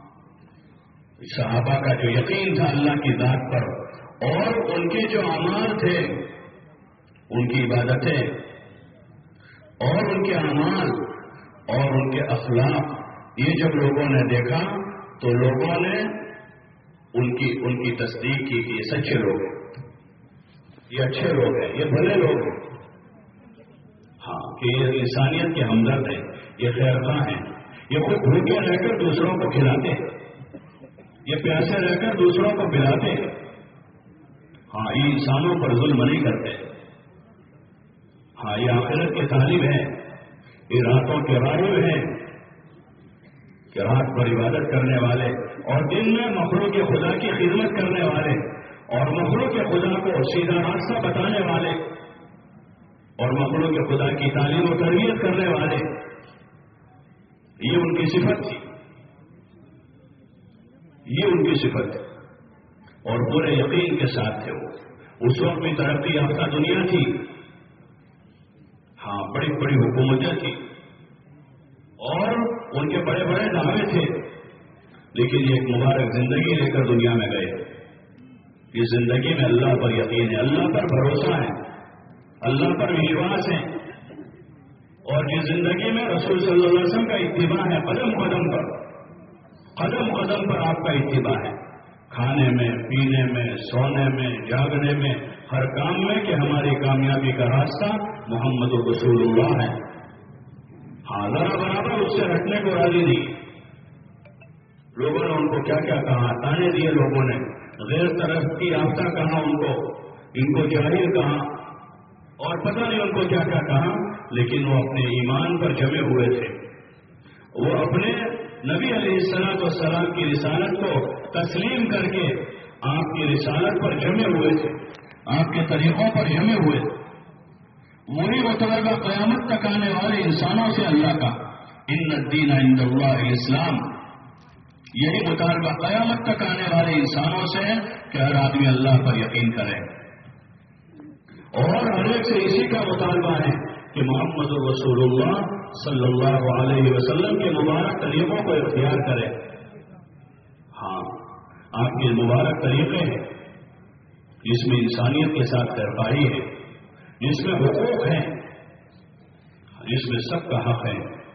صحابہ کا جو یقین تھا اللہ کی ذات پر اور ان کے جو اعمال تھے، ان کی عبادتیں اور ان کے اعمال اور ان کے اخلاق، یہ جب لوگوں نے دیکھا تو لوگوں نے ان کی ان کی تصدیق کی کہ یہ سچے لوگ ہیں، یہ اچھے لوگ ہیں، یہ بھلے لوگ ہیں. ہاں، کہ یہ انسانیت کے ہمدرد ہیں، یہ خیرخواہ ہیں، یہ خود بھوکے رہ کر دوسروں کو کھلاتے ہیں، یہ پیاسے رہ کر دوسروں کو پلاتے ہیں. ہاں، یہ انسانوں پر ظلم نہیں کرتے. ہاں، یہ آخرت کے طالب ہیں، یہ راتوں کے راغب ہیں کہ رات پر عبادت کرنے والے اور دن میں مخلوق خدا کی خدمت کرنے والے اور مخلوق خدا کو سیدھا راستہ بتانے والے اور مخلوق خدا کی تعلیم و تربیت کرنے والے، یہ ان کی صفت تھی، یہ ان کی صفت تھی. اور پورے یقین کے ساتھ تھے. وہ اس وقت بھی ترقی یافتہ دنیا تھی. ہاں، بڑی بڑی حکومتیں تھیں اور ان کے بڑے بڑے دعوے تھے، لیکن یہ ایک مبارک زندگی لے کر دنیا میں گئے. یہ زندگی میں اللہ پر یقین ہے، اللہ پر بھروسہ ہے، اللہ پر وشواس ہے، اور جس زندگی میں رسول صلی اللہ علیہ وسلم کا اتباع ہے، قدم قدم پر قدم قدم پر آپ کا اتباع ہے، کھانے میں، پینے میں، سونے میں، جاگنے میں، ہر کام میں، کہ ہماری کامیابی کا راستہ محمد رسول اللہ ہے. ہاں، ذرا برابر اس سے ہٹنے کو راضی نہیں. لوگوں نے ان کو کیا کیا کہا، تانے دیے لوگوں نے، غیر ترقی یافتہ کہا ان کو، ان کو جاہل کہا اور پتہ نہیں ان کو کیا کیا کہا، لیکن وہ اپنے ایمان پر جمے ہوئے تھے. وہ اپنے نبی علیہ الصلوۃ والسلام کی رسالت کو تسلیم کر کے آپ کی رسالت پر جمے ہوئے تھے، آپ کے طریقوں پر جمے ہوئے تھے. وہی متبادہ قیامت تک آنے والے انسانوں سے اللہ کا ان الدین عند اللہ الاسلام، یہی مطالبہ قیامت تک آنے والے انسانوں سے کہ ہر آدمی اللہ پر یقین کرے، اور ہر ایک سے اسی کا مطالبہ ہے کہ محمد رسول اللہ صلی اللہ علیہ وسلم کے مبارک طریقوں کو اختیار کرے. ہاں، آپ کے مبارک طریقے ہیں جس میں انسانیت کے ساتھ خیرخواہی ہے، جس میں حقوق ہیں، جس میں سب کا حق ہے،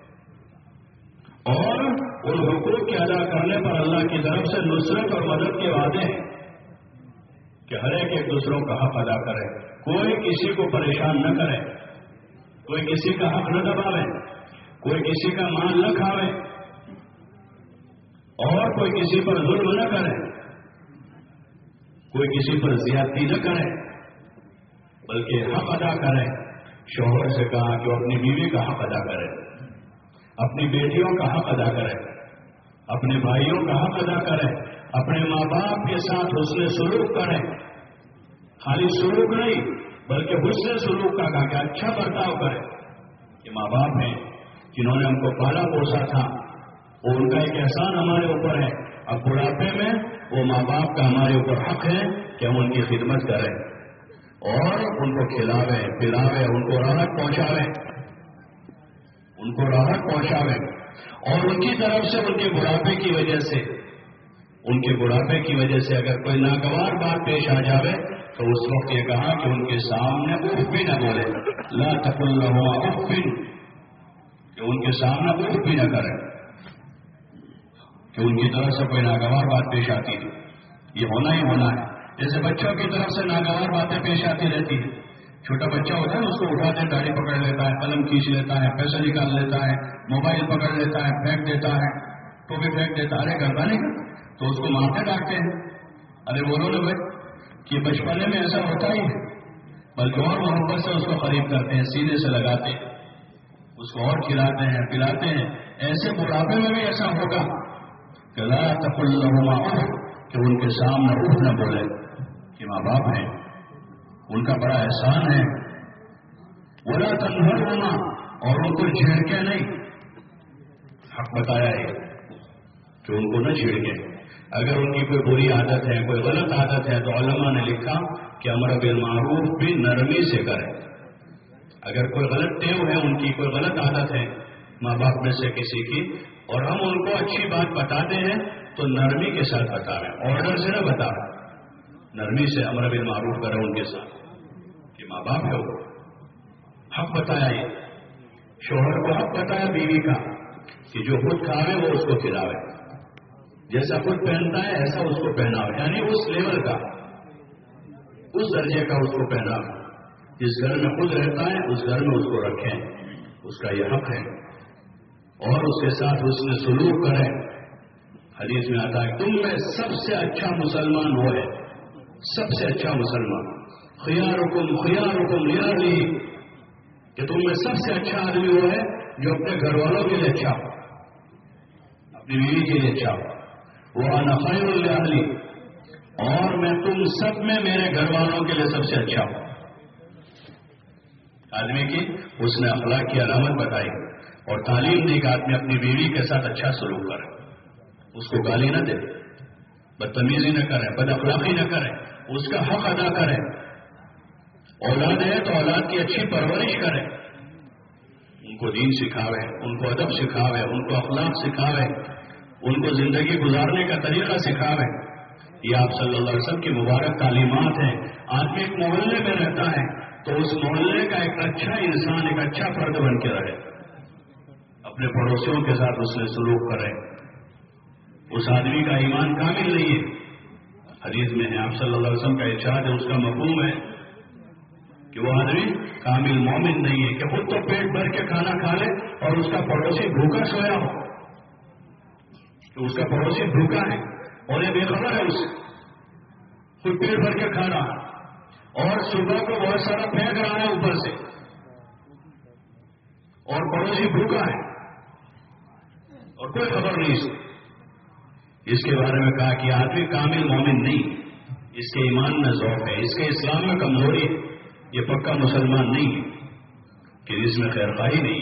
اور ان حقوق کے ادا کرنے پر اللہ کی طرف سے نصرت اور مدد کے وعدے ہیں کہ ہر ایک ایک دوسروں کا حق ادا کرے، کوئی کسی کو پریشان نہ کرے، کوئی کسی کا حق نہ دباوے، کوئی کسی کا مال نہ کھاوے، اور کوئی کسی پر ظلم نہ کرے، کوئی کسی پر زیادتی نہ کرے، بلکہ حق ادا کرے. شوہر سے کہا کہ وہ اپنی بیوی کا حق ادا کرے، اپنی بیٹیوں کا حق ادا کرے، اپنے بھائیوں کا حق ادا کرے، اپنے ماں باپ کے ساتھ حسن سلوک کرے. خالی سلوک نہیں بلکہ حسن سلوک کا کہا کہ اچھا برتاؤ کرے. کہ ماں باپ ہیں جنہوں نے ہم کو پالا پوسا تھا، وہ ان کا ایک احسان ہمارے اوپر ہے. اب بڑھاپے میں وہ ماں باپ کا ہمارے اوپر حق ہے کہ ہم ان کی خدمت کریں اور ان کو کھلاویں پلاویں، ان کو راحت پہنچاویں ان کو راحت پہنچاویں اور ان کی طرف سے ان کے بڑھاپے کی وجہ سے ان کے بڑھاپے کی وجہ سے اگر کوئی ناگوار بات پیش آ جاوے تو اس وقت یہ کہا کہ ان کے سامنے اف بھی نہ بولے، لا تقل لهما اف، کہ ان کے سامنے اف بھی نہ کرے، کہ ان کی طرف سے کوئی ناگوار بات پیش آتی ہے. یہ ہونا ہی ہونا ہے. جیسے بچوں کی طرف سے ناگوار باتیں پیش آتی رہتی ہے. چھوٹا بچہ ہوتا ہے، اس کو اٹھا دے، گاڑی پکڑ لیتا ہے، قلم کھینچ لیتا ہے، پیسہ نکال لیتا ہے، موبائل پکڑ لیتا ہے، پھینک دیتا ہے، ٹوپی پھینک دیتا ہے. ارے کرتا نہیں تو اس کو مارتے ڈانٹتے ہیں. ارے بولو نا بھائی کہ بچپنے میں ایسا ہوتا ہی ہے، بلکہ اور محبت سے اس کو قریب کرتے ہیں، سینے سے لگاتے ہیں، اس کو اور کھلاتے ہیں پلاتے ہیں. ایسے بڑھاپے میں بھی ایسا ہوگا کہ لا تقل لهما اف، کہ ان کے سامنے اٹھ نہ بولے کہ ماں باپ ہیں، ان کا بڑا احسان ہے. ولا تنہرہما، اور ان کو جھڑکے نہیں. حق بتایا ہے کہ ان کو نہ جھڑکے. اگر ان کی کوئی بری عادت ہے، کوئی غلط عادت ہے، تو علماء نے لکھا کہ امر بالمعروف بھی نرمی سے کرے. اگر کوئی غلط ٹیو ہے ان کی، کوئی غلط عادت ہے ماں باپ میں سے کسی کی، اور ہم ان کو اچھی بات بتاتے ہیں تو نرمی کے ساتھ بتائیں، آرڈر سے نہ بتائیں. نرمی سے امر بالمعروف کرے ان کے ساتھ کہ ماں باپ ہے وہ. حق بتایا، یہ شوہر کو حق بتایا بیوی کا کہ جو خود کھاوے وہ اس کو کھلاوے، جیسا خود پہنتا ہے ایسا اس کو پہناوے، یعنی اس لیول کا، اس درجے کا اس کو پہناوے. جس گھر میں خود رہتا ہے اس گھر میں اس کو رکھیں، اس کا یہ حق ہے. اور اس کے ساتھ اس نے سلوک کریں. حدیث میں آتا ہے تم میں سب سے اچھا مسلمان وہ ہے، سب سے اچھا مسلمان. خیارکم خیارکم لیاہلہ، کہ تم میں سب سے اچھا آدمی وہ ہے جو اپنے گھر والوں کے لیے اچھا ہو، اپنی بیوی کے لیے اچھا ہو. وانا خیر لاہلی، اور میں تم سب میں میرے گھر والوں کے لیے سب سے اچھا ہوں. آدمی کی اس نے اخلاق کی علامت بتائی اور تعلیم دی کہ آدمی اپنی بیوی کے ساتھ اچھا سلوک کرے، اس کو گالی نہ دے، بدتمیزی نہ کرے، بد اخلاقی نہ کرے، اس کا حق ادا کرے. اولاد ہے تو اولاد کی اچھی پرورش کرے، ان کو دین سکھاوے، ان کو ادب سکھاوے، ان کو اخلاق سکھاوے، ان کو زندگی گزارنے کا طریقہ سکھاوے. یہ آپ صلی اللہ علیہ وسلم کی مبارک تعلیمات ہیں. آدمی ایک محلے میں رہتا ہے تو اس محلے کا ایک اچھا انسان، ایک اچھا فرد بن کے رہے، اپنے پڑوسیوں کے ساتھ اس نے سلوک کرے. اس آدمی کا ایمان کامل نہیں ہے. حدیث میں ہے آپ صلی اللہ علیہ وسلم کا ارشاد ہے، اس کا مفہوم ہے کہ وہ آدمی کامل مومن نہیں ہے کہ خود تو پیٹ بھر کے کھانا کھا لے اور اس کا پڑوسی بھوکا سویا ہو، کہ اس کا پڑوسی بھوکا ہے اور یہ بے خبر ہے، اس سے خود پیٹ بھر کے کھا رہا اور صبح کو بہت سارا پھینک رہا ہے اوپر سے، اور پڑوسی بھوکا ہے اور کوئی خبر نہیں اس اس کے بارے میں کہا کہ آدمی کامل مومن نہیں، اس کے ایمان میں ذوق ہے، اس کے اسلام میں کمزوری ہے، یہ پکا مسلمان نہیں ہے، کہ اس میں خیر خواہی نہیں.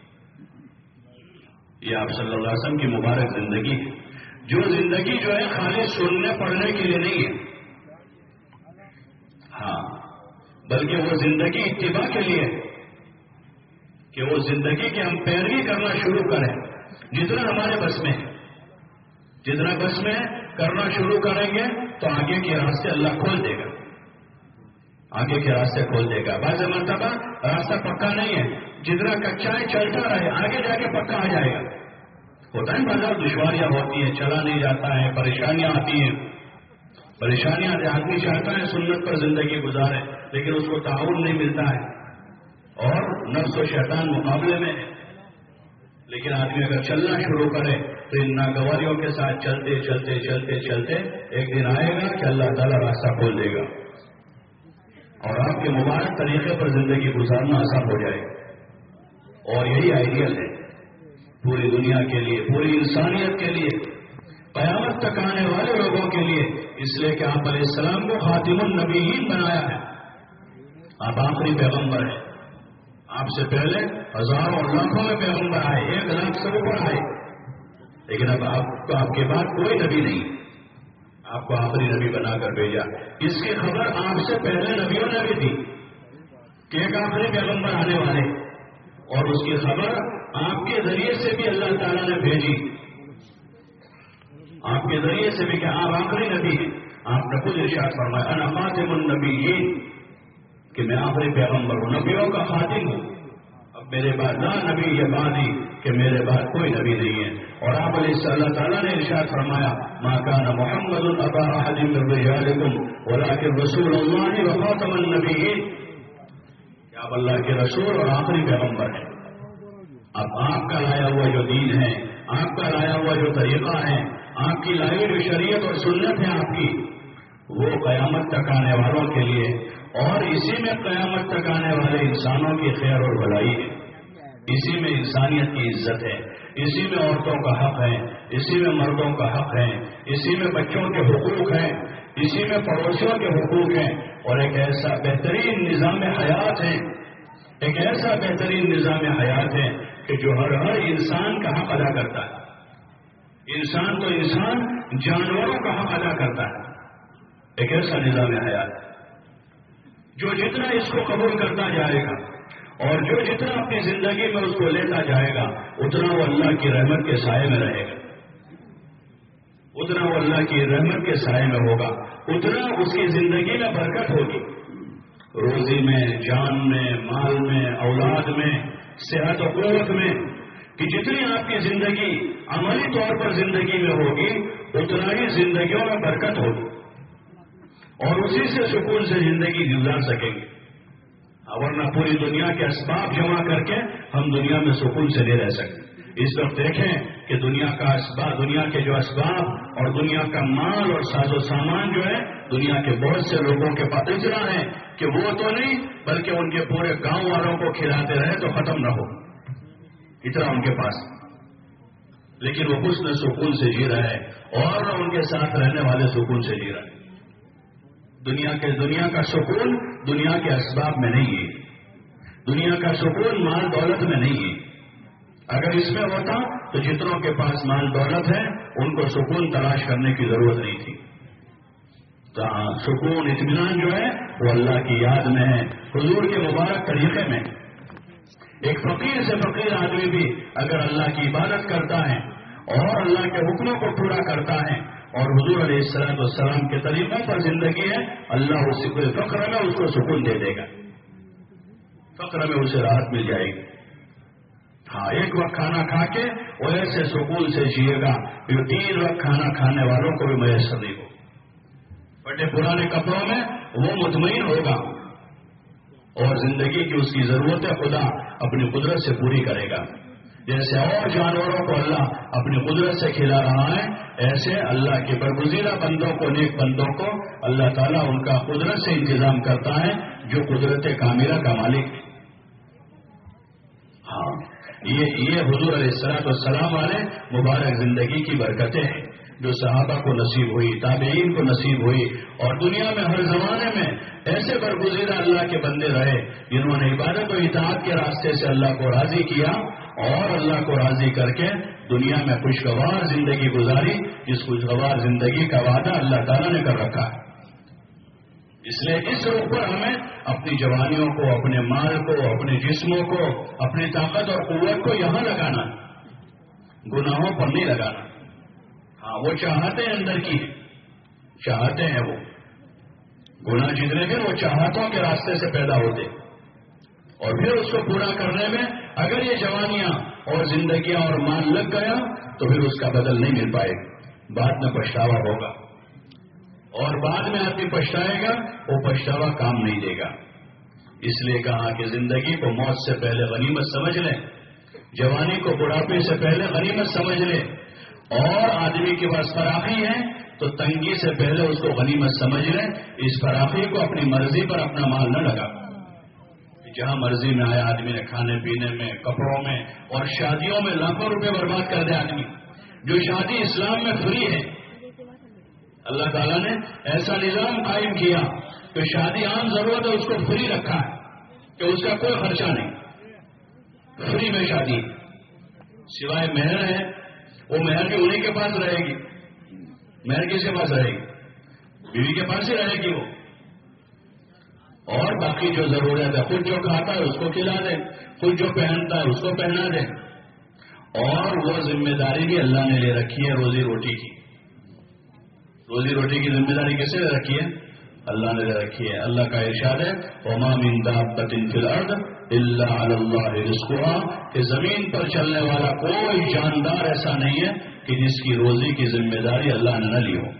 یہ آپ صلی اللہ علیہ وسلم کی مبارک زندگی ہے، جو زندگی جو ہے خالی سننے پڑھنے کے لیے نہیں ہے، ہاں بلکہ وہ زندگی اتباع کے لیے، کہ وہ زندگی کی ہم پیروی کرنا شروع کریں. جتنا ہمارے بس میں ہے، جتنا بس میں کرنا شروع کریں گے تو آگے کے راستے اللہ کھول دے گا، آگے کے راستے کھول دے گا. بعض مرتبہ راستہ پکا نہیں ہے، جتنا کچا ہے چلتا رہے، آگے جا کے پکا آ جائے گا. ہوتا ہے بازار دشواریاں ہوتی ہیں، چلا نہیں جاتا ہے، پریشانیاں آتی ہیں، پریشانیاں آدمی چاہتا ہے سنت پر زندگی گزارے لیکن اس کو تعاون نہیں ملتا ہے اور نفس و شیطان مقابلے میں ہے. لیکن آدمی اگر چلنا شروع کرے تو ان ناگواریوں کے ساتھ چلتے چلتے چلتے چلتے ایک دن آئے گا کہ اللہ تعالیٰ راستہ کھول دے گا اور آپ کے مبارک طریقے پر زندگی گزارنا آسان ہو جائے گا. اور یہی آئیڈیل ہے پوری دنیا کے لیے، پوری انسانیت کے لیے، قیامت تک آنے والے لوگوں کے لیے، اس لیے کہ آپ علیہ السلام کو خاتم النبیین بنایا ہے. آپ آخری پیغمبر ہیں، آپ سے پہلے ہزاروں اور لاکھوں میں پیغمبر آئے، ایک لاکھ سے اوپر آئے، لیکن اب آپ کو آپ کے بعد کوئی نبی نہیں، آپ کو آخری نبی بنا کر بھیجا. اس کی خبر آپ سے پہلے نبیوں نے بھی دی کہ ایک آخری پیغمبر آنے والے، اور اس کی خبر آپ کے ذریعے سے بھی اللہ تعالیٰ نے بھیجی، آپ کے ذریعے سے بھی کہ آپ آخری نبی ہیں. آپ نے خود ارشاد فرمایا انا خاتم النبیین، کہ میں آخری پیغمبر ہوں، نبیوں کا خاتم ہوں. اب میرے بعد لا نبی یہ بادی، کہ میرے بعد کوئی نبی نہیں ہے. اور آپ علیہ اللہ تعالیٰ نے ارشاد فرمایا ما کان محمد ابا احد من رجالکم ولکن رسول اللہ وخاتم النبیین، کہ آپ اللہ کے رسول اور آخری پیغمبر ہیں. اب آپ کا لایا ہوا جو دین ہے، آپ کا لایا ہوا جو طریقہ ہے، آپ کی لائی جو شریعت اور سنت ہے آپ کی، وہ قیامت تک آنے والوں کے لیے، اور اسی میں قیامت تک آنے والے انسانوں کی خیر اور بھلائی ہے، اسی میں انسانیت کی عزت ہے، اسی میں عورتوں کا حق ہے، اسی میں مردوں کا حق ہے، اسی میں بچوں کے حقوق ہیں، اسی میں پڑوسیوں کے حقوق ہیں، اور ایک ایسا بہترین نظام حیات ہے، ایک ایسا بہترین نظام حیات ہے کہ جو ہر ہر انسان کا حق ادا کرتا ہے. انسان تو انسان جانوروں کا حق ادا کرتا ہے. ایک ایسا نظام حیات جو جتنا اس کو قبول کرتا جائے گا اور جو جتنا اپنی زندگی میں اس کو لیتا جائے گا اتنا وہ اللہ کی رحمت کے سائے میں رہے گا، اتنا وہ اللہ کی رحمت کے سائے میں ہوگا، اتنا اس کی زندگی میں برکت ہوگی، روزی میں، جان میں، مال میں، اولاد میں، صحت و قوت میں، کہ جتنی آپ کی زندگی عملی طور پر زندگی میں ہوگی اتنا ہی زندگیوں میں برکت ہوگی اور اسی سے سکون سے زندگی گزار سکیں گے. ورنہ پوری دنیا کے اسباب جمع کر کے ہم دنیا میں سکون سے نہیں رہ سکتے. اس وقت دیکھیں کہ دنیا کا اسباب، دنیا کے جو اسباب اور دنیا کا مال اور ساز و سامان جو ہے دنیا کے بہت سے لوگوں کے پاس اتنا ہے کہ وہ تو نہیں بلکہ ان کے پورے گاؤں والوں کو کھلاتے رہے تو ختم نہ ہو، اتنا ان کے پاس. لیکن وہ حسن سکون سے جی رہا ہے اور ان کے ساتھ رہنے والے سکون سے جی رہا ہے. دنیا کے دنیا کا سکون دنیا کے اسباب میں نہیں ہے، دنیا کا سکون مال دولت میں نہیں ہے. اگر اس میں ہوتا تو جتنوں کے پاس مال دولت ہے ان کو سکون تلاش کرنے کی ضرورت نہیں تھی. تو سکون اطمینان جو ہے وہ اللہ کی یاد میں ہے، حضور کے مبارک طریقے میں. ایک فقیر سے فقیر آدمی بھی اگر اللہ کی عبادت کرتا ہے اور اللہ کے حکموں کو پورا کرتا ہے اور حضور علیہ الصلوۃ والسلام کے طریقوں پر زندگی ہے، اللہ اسی کو فقر میں اس کو سکون دے دے گا، فقر میں اسے راحت مل جائے گی. ہاں ایک وقت کھانا کھا کے وہ ایسے سکون سے جیے گا جو تین وقت کھانا کھانے والوں کو بھی میسر نہیں ہو. بڑے پرانے کپڑوں میں وہ مطمئن ہوگا اور زندگی کی اس کی ضرورتیں خدا اپنی قدرت سے پوری کرے گا. جیسے اور جانوروں کو اللہ اپنی قدرت سے کھلا رہا ہے ایسے اللہ کے برگزیدہ بندوں کو، نیک بندوں کو اللہ تعالیٰ ان کا قدرت سے انتظام کرتا ہے جو قدرت کاملہ کا مالک ہے. ہاں یہ یہ حضور علیہ الصلوۃ والسلام والے مبارک زندگی کی برکتیں ہیں جو صحابہ کو نصیب ہوئی، تابعین کو نصیب ہوئی اور دنیا میں ہر زمانے میں ایسے برگزیدہ اللہ کے بندے رہے جنہوں نے عبادت و اطاعت کے راستے سے اللہ کو راضی کیا اور اللہ کو راضی کر کے دنیا میں خوشگوار زندگی گزاری، جس خوشگوار زندگی کا وعدہ اللہ تعالیٰ نے کر رکھا ہے. اس لیے اس روح پر ہمیں اپنی جوانیوں کو، اپنے مال کو، اپنے جسموں کو، اپنی طاقت اور قوت کو یہاں لگانا، گناہوں پر نہیں لگانا. ہاں وہ چاہتے ہیں اندر کی، چاہتے ہیں وہ گناہ جتنے پھر وہ چاہتوں کے راستے سے پیدا ہوتے اور پھر اس کو پورا کرنے میں اگر یہ جوانیاں اور زندگیاں اور مال لگ گیا تو پھر اس کا بدل نہیں مل پائے گا، بعد میں پچھتاوا ہوگا اور بعد میں آدمی پچھتائے گا وہ پچھتاوا کام نہیں دے گا. اس لیے کہا کہ زندگی کو موت سے پہلے غنیمت سمجھ لیں، جوانی کو بڑھاپے سے پہلے غنیمت سمجھ لیں اور آدمی کے پاس فراخی ہے تو تنگی سے پہلے اس کو غنیمت سمجھ لیں. اس فراخی کو اپنی مرضی پر اپنا مال نہ لگا، جہاں مرضی میں آیا آدمی نے کھانے پینے میں، کپڑوں میں اور شادیوں میں لاکھوں روپے برباد کر دے آدمی. جو شادی اسلام میں فری ہے، اللہ تعالیٰ نے ایسا نظام قائم کیا کہ شادی عام ضرورت ہے اس کو فری رکھا ہے کہ اس کا کوئی خرچہ نہیں، فری میں شادی سوائے مہر ہے، وہ مہر بھی انہیں کے پاس رہے گی. مہر کس کے پاس رہے گی؟ بیوی کے پاس ہی رہے گی وہ. اور باقی جو ضرورت ہے خود جو کھاتا ہے اس کو کھلا دیں، خود جو پہنتا ہے اس کو پہنا دیں. اور وہ ذمہ داری بھی اللہ نے لے رکھی ہے روزی روٹی کی. روزی روٹی کی ذمہ داری کیسے لے رکھی ہے؟ اللہ نے لے رکھی ہے. اللہ کا ارشاد ہے وَمَا مِن دَابَّةٍ فِي الْأَرْضِ إِلَّا عَلَى اللَّهِ رِزْقُهَا، کہ زمین پر چلنے والا کوئی جاندار ایسا نہیں ہے کہ جس کی روزی کی ذمہ داری اللہ نے نہ لی ہو.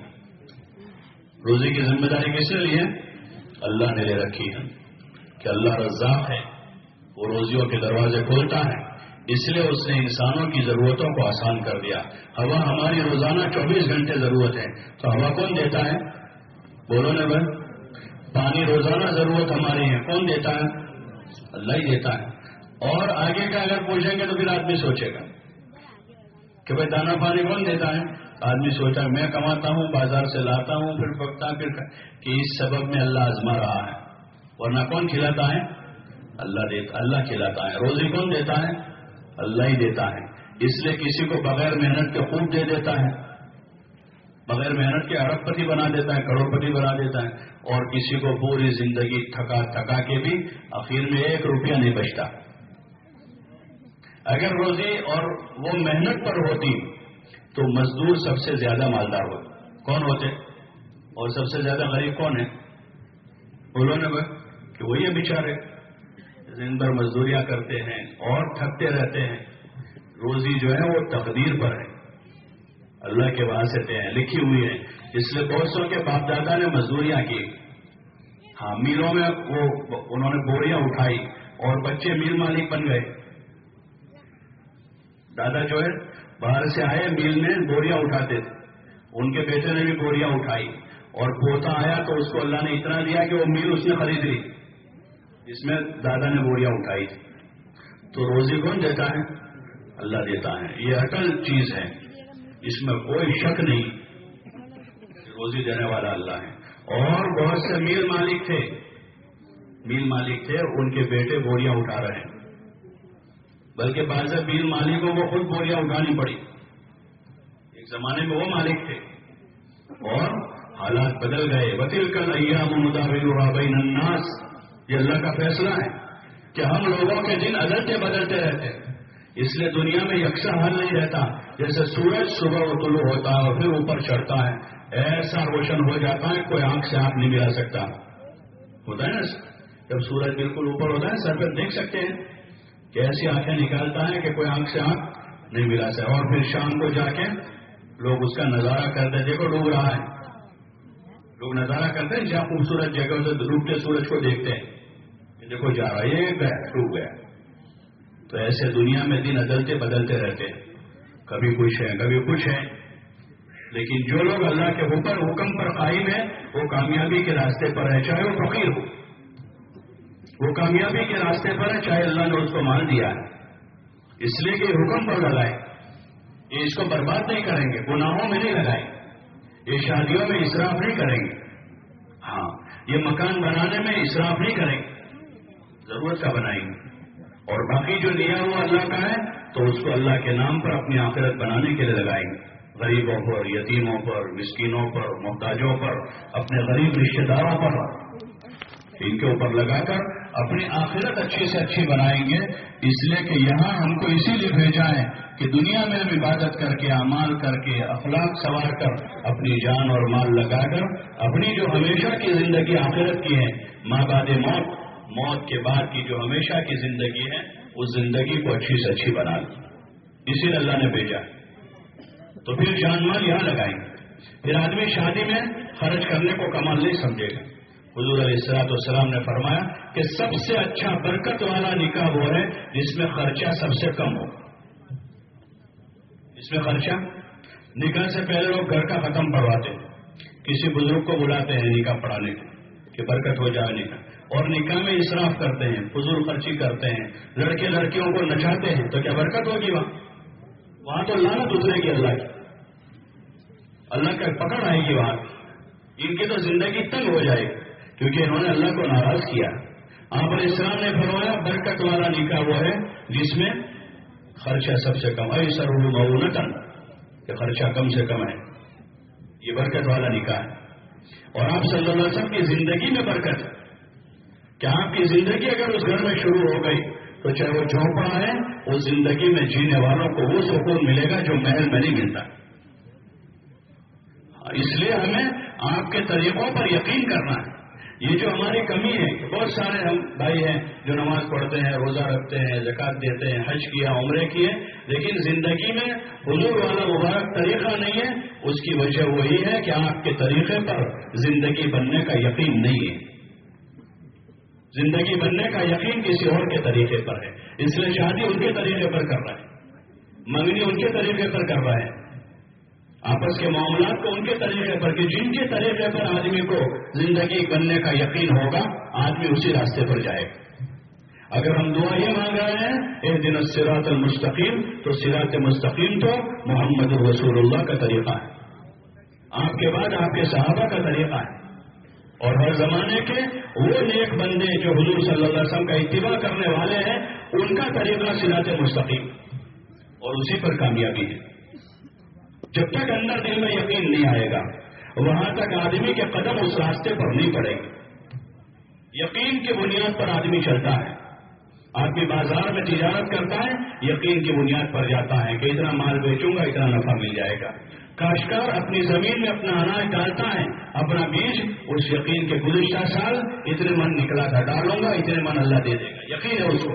روزی کی ذمہ داری کس نے لی ہے؟ اللہ نے لے رکھی ہے کہ اللہ رزاق ہے، وہ روزیوں کے دروازے کھولتا ہے. اس لیے اس نے انسانوں کی ضرورتوں کو آسان کر دیا. ہوا ہماری روزانہ چوبیس گھنٹے ضرورت ہے تو ہوا کون دیتا ہے؟ بولو نا بھائی. پانی روزانہ ضرورت ہماری ہے، کون دیتا ہے؟ اللہ ہی دیتا ہے. اور آگے کا اگر پوچھیں گے تو پھر آدمی سوچے گا. کہ بھائی دانا پانی کون دیتا ہے؟ آدمی سوچا میں کماتا ہوں، بازار سے لاتا ہوں، پھر پکتا پھر کہ اس سبب میں اللہ آزما رہا ہے، ورنہ کون کھلاتا ہے؟ اللہ دیتا، اللہ کھلاتا ہے۔ روزی کون دیتا ہے؟ اللہ ہی دیتا ہے۔ اس لیے کسی کو بغیر محنت کے خوب دے دیتا ہے، بغیر محنت کے ارب پتی بنا دیتا ہے، کروڑ پتی بنا دیتا ہے، اور کسی کو پوری زندگی تھکا تھکا کے بھی آخر میں ایک روپیہ نہیں بچتا۔ اگر روزی اور وہ محنت پر ہوتی تو مزدور سب سے زیادہ مالدار ہوتے۔ کون ہوتے؟ اور سب سے زیادہ غریب کون ہے؟ بولو نا بھائی، کہ وہی ہے بیچارے، دن بھر مزدوریاں کرتے ہیں اور تھکتے رہتے ہیں۔ روزی جو ہے وہ تقدیر پر ہے، اللہ کے واسطے ہیں، لکھی ہوئی ہے۔ اس لیے بہت سو کے باپ دادا نے مزدوریاں کی، ہاں میلوں میں وہ انہوں نے بوریاں اٹھائی اور بچے میل مالک بن گئے۔ دادا جو ہے باہر سے آئے، میل میں بوریاں اٹھاتے تھے، ان کے بیٹے نے بھی بوریاں اٹھائی، اور پوتا آیا تو اس کو اللہ نے اتنا دیا کہ وہ میل اس نے خرید لی جس میں دادا نے بوریاں اٹھائی تھی۔ تو روزی کون دیتا ہے؟ اللہ دیتا ہے۔ یہ اٹل چیز ہے، اس میں کوئی شک نہیں، روزی دینے والا اللہ ہے۔ اور بہت سے میل مالک تھے، میل مالک تھے، ان کے بیٹے بوریاں اٹھا رہے ہیں، بلکہ بعض میل مالکوں کو خود بوریاں اٹھانی پڑی۔ ایک زمانے میں وہ مالک تھے اور حالات بدل گئے۔ وَتِلْكَ الْأَيَّامُ نُدَاوِلُهَا بَيْنَ النَّاسِ، یہ اللہ کا فیصلہ ہے کہ ہم لوگوں کے دن بدلتے بدلتے رہتے ہیں، اس لیے دنیا میں یکساں حال نہیں رہتا۔ جیسے سورج صبح و طلوع ہوتا ہے اور پھر اوپر چڑھتا ہے، ایسا روشن ہو جاتا ہے کوئی آنکھ سے آنکھ نہیں ملا سکتا، ہوتا ہے نا؟ جب سورج بالکل اوپر ہوتا ہے سر پہ دیکھ سکتے ہیں کہ ایسی آنکھیں نکالتا ہے کہ کوئی آنکھ سے آنکھ نہیں ملا سکتا، اور پھر شام کو جا کے لوگ اس کا نظارہ کرتے ہیں، دیکھو ڈوب رہا ہے، لوگ نظارہ کرتے ہیں جہاں خوبصورت جگہ سے ڈوبتے سورج کو دیکھتے ہیں، دیکھو جا رہا ہے، یہ گیا ڈوب گیا۔ تو ایسے دنیا میں دن بدلتے بدلتے رہتے ہیں، کبھی کچھ ہے کبھی کچھ ہے، لیکن جو لوگ اللہ کے اوپر حکم پر قائم ہیں وہ کامیابی کے راستے پر ہے، چاہے وہ فقیر ہو، وہ کامیابی کے راستے پر ہے، چاہے اللہ نے اس کو مال دیا ہے، اس لیے کہ حکم پر لگائے، یہ اس کو برباد نہیں کریں گے، گناہوں میں نہیں لگائیں گے، یہ شادیوں میں اسراف نہیں کریں گے، ہاں یہ مکان بنانے میں اسراف نہیں کریں گے، ضرورت کا بنائیں گے، اور باقی جو لیا ہوا اللہ کا ہے تو اس کو اللہ کے نام پر اپنی آخرت بنانے کے لیے لگائیں گے، غریبوں پر، یتیموں پر، مسکینوں پر، محتاجوں پر، اپنے غریب رشتے داروں پر، ان کے اوپر لگا کر اپنی آخرت اچھی سے اچھی بنائیں گے۔ اس لیے کہ یہاں ہم کو اسی لیے بھیجا ہے کہ دنیا میں ہم عبادت کر کے، اعمال کر کے، اخلاق سنوار کر، اپنی جان اور مال لگا کر اپنی جو ہمیشہ کی زندگی آخرت کی ہے، ماں بعد موت، موت کے بعد کی جو ہمیشہ کی زندگی ہے، اس زندگی کو اچھی سے اچھی بنا لیں، اسی لیے اللہ نے بھیجا۔ تو پھر جان مال یہاں لگائیں گے، پھر آدمی شادی میں خرچ کرنے کو کمال نہیں سمجھے گا۔ حضور علیہ الصلوۃ والسلام نے فرمایا کہ سب سے اچھا برکت والا نکاح وہ ہے جس میں خرچہ سب سے کم ہو۔ اس میں خرچہ، نکاح سے پہلے لوگ گھر کا ختم پڑھواتے ہیں، کسی بزرگ کو بلاتے ہیں نکاح پڑھانے کے کہ برکت ہو جائے نکاح، اور نکاح میں اسراف کرتے ہیں، فضول خرچی کرتے ہیں، لڑکے لڑکیوں کو نچاتے ہیں، تو کیا برکت ہوگی وہاں؟ وہاں تو لعنت اترے گی اللہ کی، اللہ کا پکڑ آئے گی وہاں، ان کی تو زندگی تنگ ہو جائے گی کیونکہ انہوں نے اللہ کو ناراض کیا۔ آپ علیہ السلام نے فرمایا برکت والا نکاح وہ ہے جس میں خرچہ سب سے کم ہے، سر مؤونتن، کہ خرچہ کم سے کم ہے، یہ برکت والا نکاح ہے۔ اور آپ صلی اللہ علیہ وسلم کی زندگی میں برکت ہے کہ آپ کی زندگی اگر اس گھر میں شروع ہو گئی تو چاہے وہ جھونپڑا ہے، اس زندگی میں جینے والوں کو وہ سکون ملے گا جو محل میں نہیں ملتا۔ اس لیے ہمیں آپ کے طریقوں پر یقین کرنا ہے۔ یہ جو ہماری کمی ہے، بہت سارے ہم بھائی ہیں جو نماز پڑھتے ہیں، روزہ رکھتے ہیں، زکوٰۃ دیتے ہیں، حج کیا، عمرے کیے، لیکن زندگی میں حضور والا مبارک طریقہ نہیں ہے۔ اس کی وجہ وہی ہے کہ آپ کے طریقے پر زندگی بننے کا یقین نہیں ہے، زندگی بننے کا یقین کسی اور کے طریقے پر ہے، اس لیے شادی ان کے طریقے پر کر رہا ہے، منگنی ان کے طریقے پر کر رہا ہے، آپس کے معاملات کو ان کے طریقے پر، کہ جن کے طریقے پر آدمی کو زندگی بننے کا یقین ہوگا آدمی اسی راستے پر جائے گا۔ اگر ہم دعا یہ مانگ رہے ہیں اے اہدنا الصراط المستقیم، تو صراط مستقیم تو محمد رسول اللہ کا طریقہ ہے، آپ کے بعد آپ کے صحابہ کا طریقہ ہے، اور ہر زمانے کے وہ نیک بندے جو حضور صلی اللہ علیہ وسلم کا اتباع کرنے والے ہیں، ان کا طریقہ صراط مستقیم، اور اسی پر کامیابی ہے۔ جب تک اندر دل میں یقین نہیں آئے گا، وہاں تک آدمی کے قدم اس راستے پر نہیں پڑے گا۔ یقین کی بنیاد پر آدمی چلتا ہے، آدمی بازار میں تجارت کرتا ہے، یقین کی بنیاد پر جاتا ہے کہ اتنا مال بیچوں گا اتنا نفع مل جائے گا۔ کاشتکار اپنی زمین میں اپنا اناج ڈالتا ہے، اپنا بیج، اس یقین کے گزشتہ سال اتنے من نکلا تھا، ڈالوں گا اتنے من اللہ دے دے گا، یقین ہے اس کو،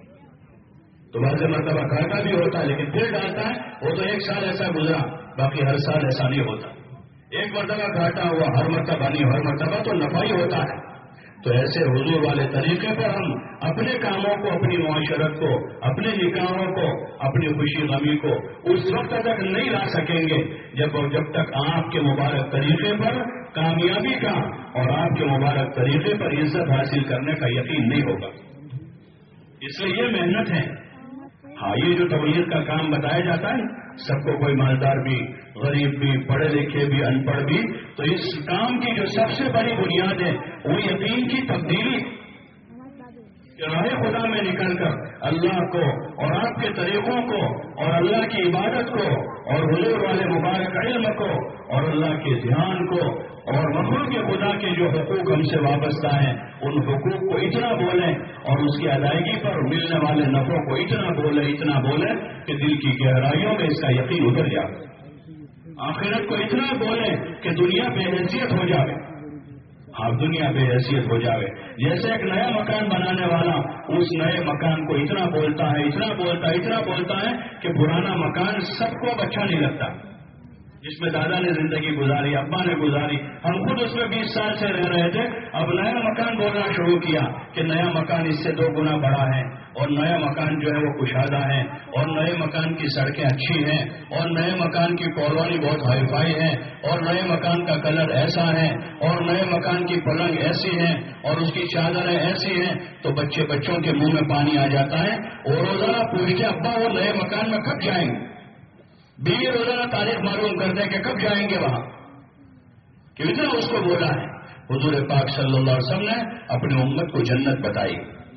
تو بعض مرتبہ گھاٹا بھی ہوتا ہے لیکن پھر ڈالتا ہے، وہ تو ایک سال ایسا گزرا، باقی ہر سال ایسا نہیں ہوتا، ایک مرتبہ گھاٹا ہوا، ہر مرتبہ نہیں، ہر مرتبہ تو نفع ہی ہوتا ہے۔ تو ایسے حضور والے طریقے پر ہم اپنے کاموں کو، اپنی معاشرت کو، اپنے نکاحوں کو، اپنی خوشی غمی کو اس وقت تک نہیں لا سکیں گے جب جب تک آپ کے مبارک طریقے پر کامیابی کا اور آپ کے مبارک طریقے پر عزت حاصل کرنے کا یقین نہیں ہوگا۔ اس لیے یہ محنت ہے۔ ہاں، یہ جو تبلیغ کا کام بتایا جاتا ہے، سب کو، کوئی مالدار بھی، غریب بھی، پڑھے لکھے بھی، ان پڑھ بھی، تو اس کام کی جو سب سے بڑی بنیاد ہے وہ یقین کی تبدیلی، کہ راہ خدا میں نکل کر اللہ کو اور آپ کے طریقوں کو اور اللہ کی عبادت کو اور حضور والے مبارک علم کو اور اللہ کے دھیان کو اور مخلوق کے خدا کے جو حقوق ہم سے وابستہ ہیں ان حقوق کو اتنا بولیں اور اس کی ادائیگی پر ملنے والے نفعوں کو اتنا بولیں اتنا بولیں کہ دل کی گہرائیوں میں اس کا یقین اتر جائے، آخرت کو اتنا بولیں کہ دنیا بے حیثیت ہو جائے، ہاں دنیا بے حیثیت ہو جائے۔ جیسے ایک نیا مکان بنانے والا اس نئے مکان کو اتنا بولتا ہے اتنا بولتا ہے اتنا بولتا ہے کہ پرانا مکان سب کو اچھا نہیں لگتا، جس میں دادا نے زندگی گزاری، ابا نے گزاری، ہم خود اس میں بیس سال سے رہ رہے تھے، اب نیا مکان بولنا شروع کیا کہ نیا مکان اس سے دو گنا بڑا ہے، اور نیا مکان جو ہے وہ کشادہ ہے، اور نئے مکان کی سڑکیں اچھی ہیں، اور نئے مکان کی کالونی بہت ہائی فائی ہے، اور نئے مکان کا کلر ایسا ہے، اور نئے مکان کی پلنگ ایسی ہے، اور اس کی چادریں ایسی ہیں، تو بچے بچوں کے منہ میں پانی آ جاتا ہے، اور روزانہ پوچھتے ابا وہ نئے مکان میں کب جائیں گے؟ بیوی روزانہ تاریخ معلوم کرتے ہیں کہ کب جائیں گے وہاں، کہ اتنا اس کو بولا ہے۔ حضور پاک صلی اللہ علیہ وسلم نے اپنی امت کو جنت بتائی،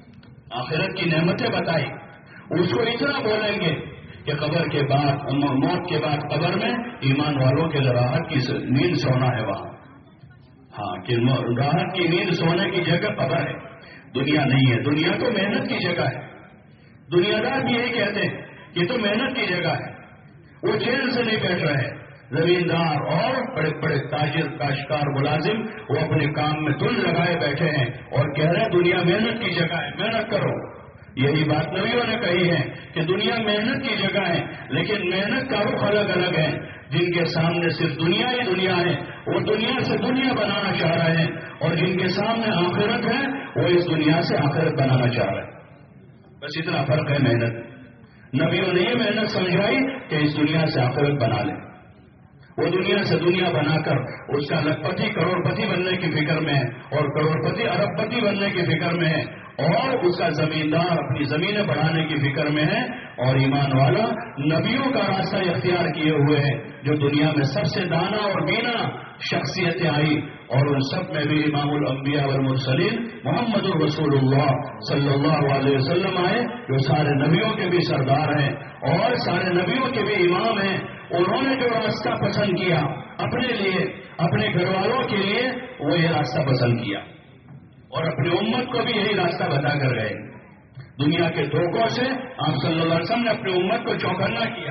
آخرت کی نعمتیں بتائی، اس کو اتنا بولیں گے کہ قبر کے بعد، موت کے بعد قبر میں ایمان والوں کے راحت کی نیند سونا ہے وہاں، ہاں کہ راحت کی نیند سونے کی جگہ قبر ہے، دنیا نہیں ہے۔ دنیا تو محنت کی جگہ ہے، دنیا دار بھی یہی کہتے ہیں یہ تو محنت کی جگہ ہے، وہ چین سے نہیں بیٹھ رہے، زمیندار اور بڑے بڑے تاجر، کاشتکار، ملازم، وہ اپنے کام میں دل لگائے بیٹھے ہیں اور کہہ رہے ہیں دنیا محنت کی جگہ ہے، محنت کرو۔ یہی بات نبیوں نے کہی ہے کہ دنیا محنت کی جگہ ہے، لیکن محنت کا رخ الگ الگ ہے۔ جن کے سامنے صرف دنیا ہی دنیا ہے وہ دنیا سے دنیا بنانا چاہ رہے ہیں، اور جن کے سامنے آخرت ہے وہ اس دنیا سے آخرت بنانا چاہ رہے ہیں، بس اتنا فرق ہے محنت۔ نبیوں نے یہ محنت سمجھائی کہ اس دنیا سے آخرت بنا لیں، وہ دنیا سے دنیا بنا کر اس کا لکھپتی کروڑ پتی بننے کی فکر میں ہے، اور کروڑ پتی ارب پتی بننے کی فکر میں ہے، اور اس کا زمیندار اپنی زمینیں بڑھانے کی فکر میں ہے، اور ایمان والا نبیوں کا راستہ اختیار کیے ہوئے ہیں، جو دنیا میں سب سے دانا اور بینا شخصیتیں آئی، اور ان سب میں بھی امام الانبیاء والمرسلین محمد الرسول اللہ صلی اللہ علیہ وسلم آئے، جو سارے نبیوں کے بھی سردار ہیں اور سارے نبیوں کے بھی امام ہیں۔ انہوں نے جو راستہ پسند کیا اپنے لیے، اپنے گھر والوں کے لیے، وہ یہ راستہ پسند کیا، اور اپنی امت کو بھی یہی راستہ بتا کر گئے۔ دنیا کے دھوکوں سے آپ صلی اللہ علیہ وسلم نے اپنی امت کو چوکنا کیا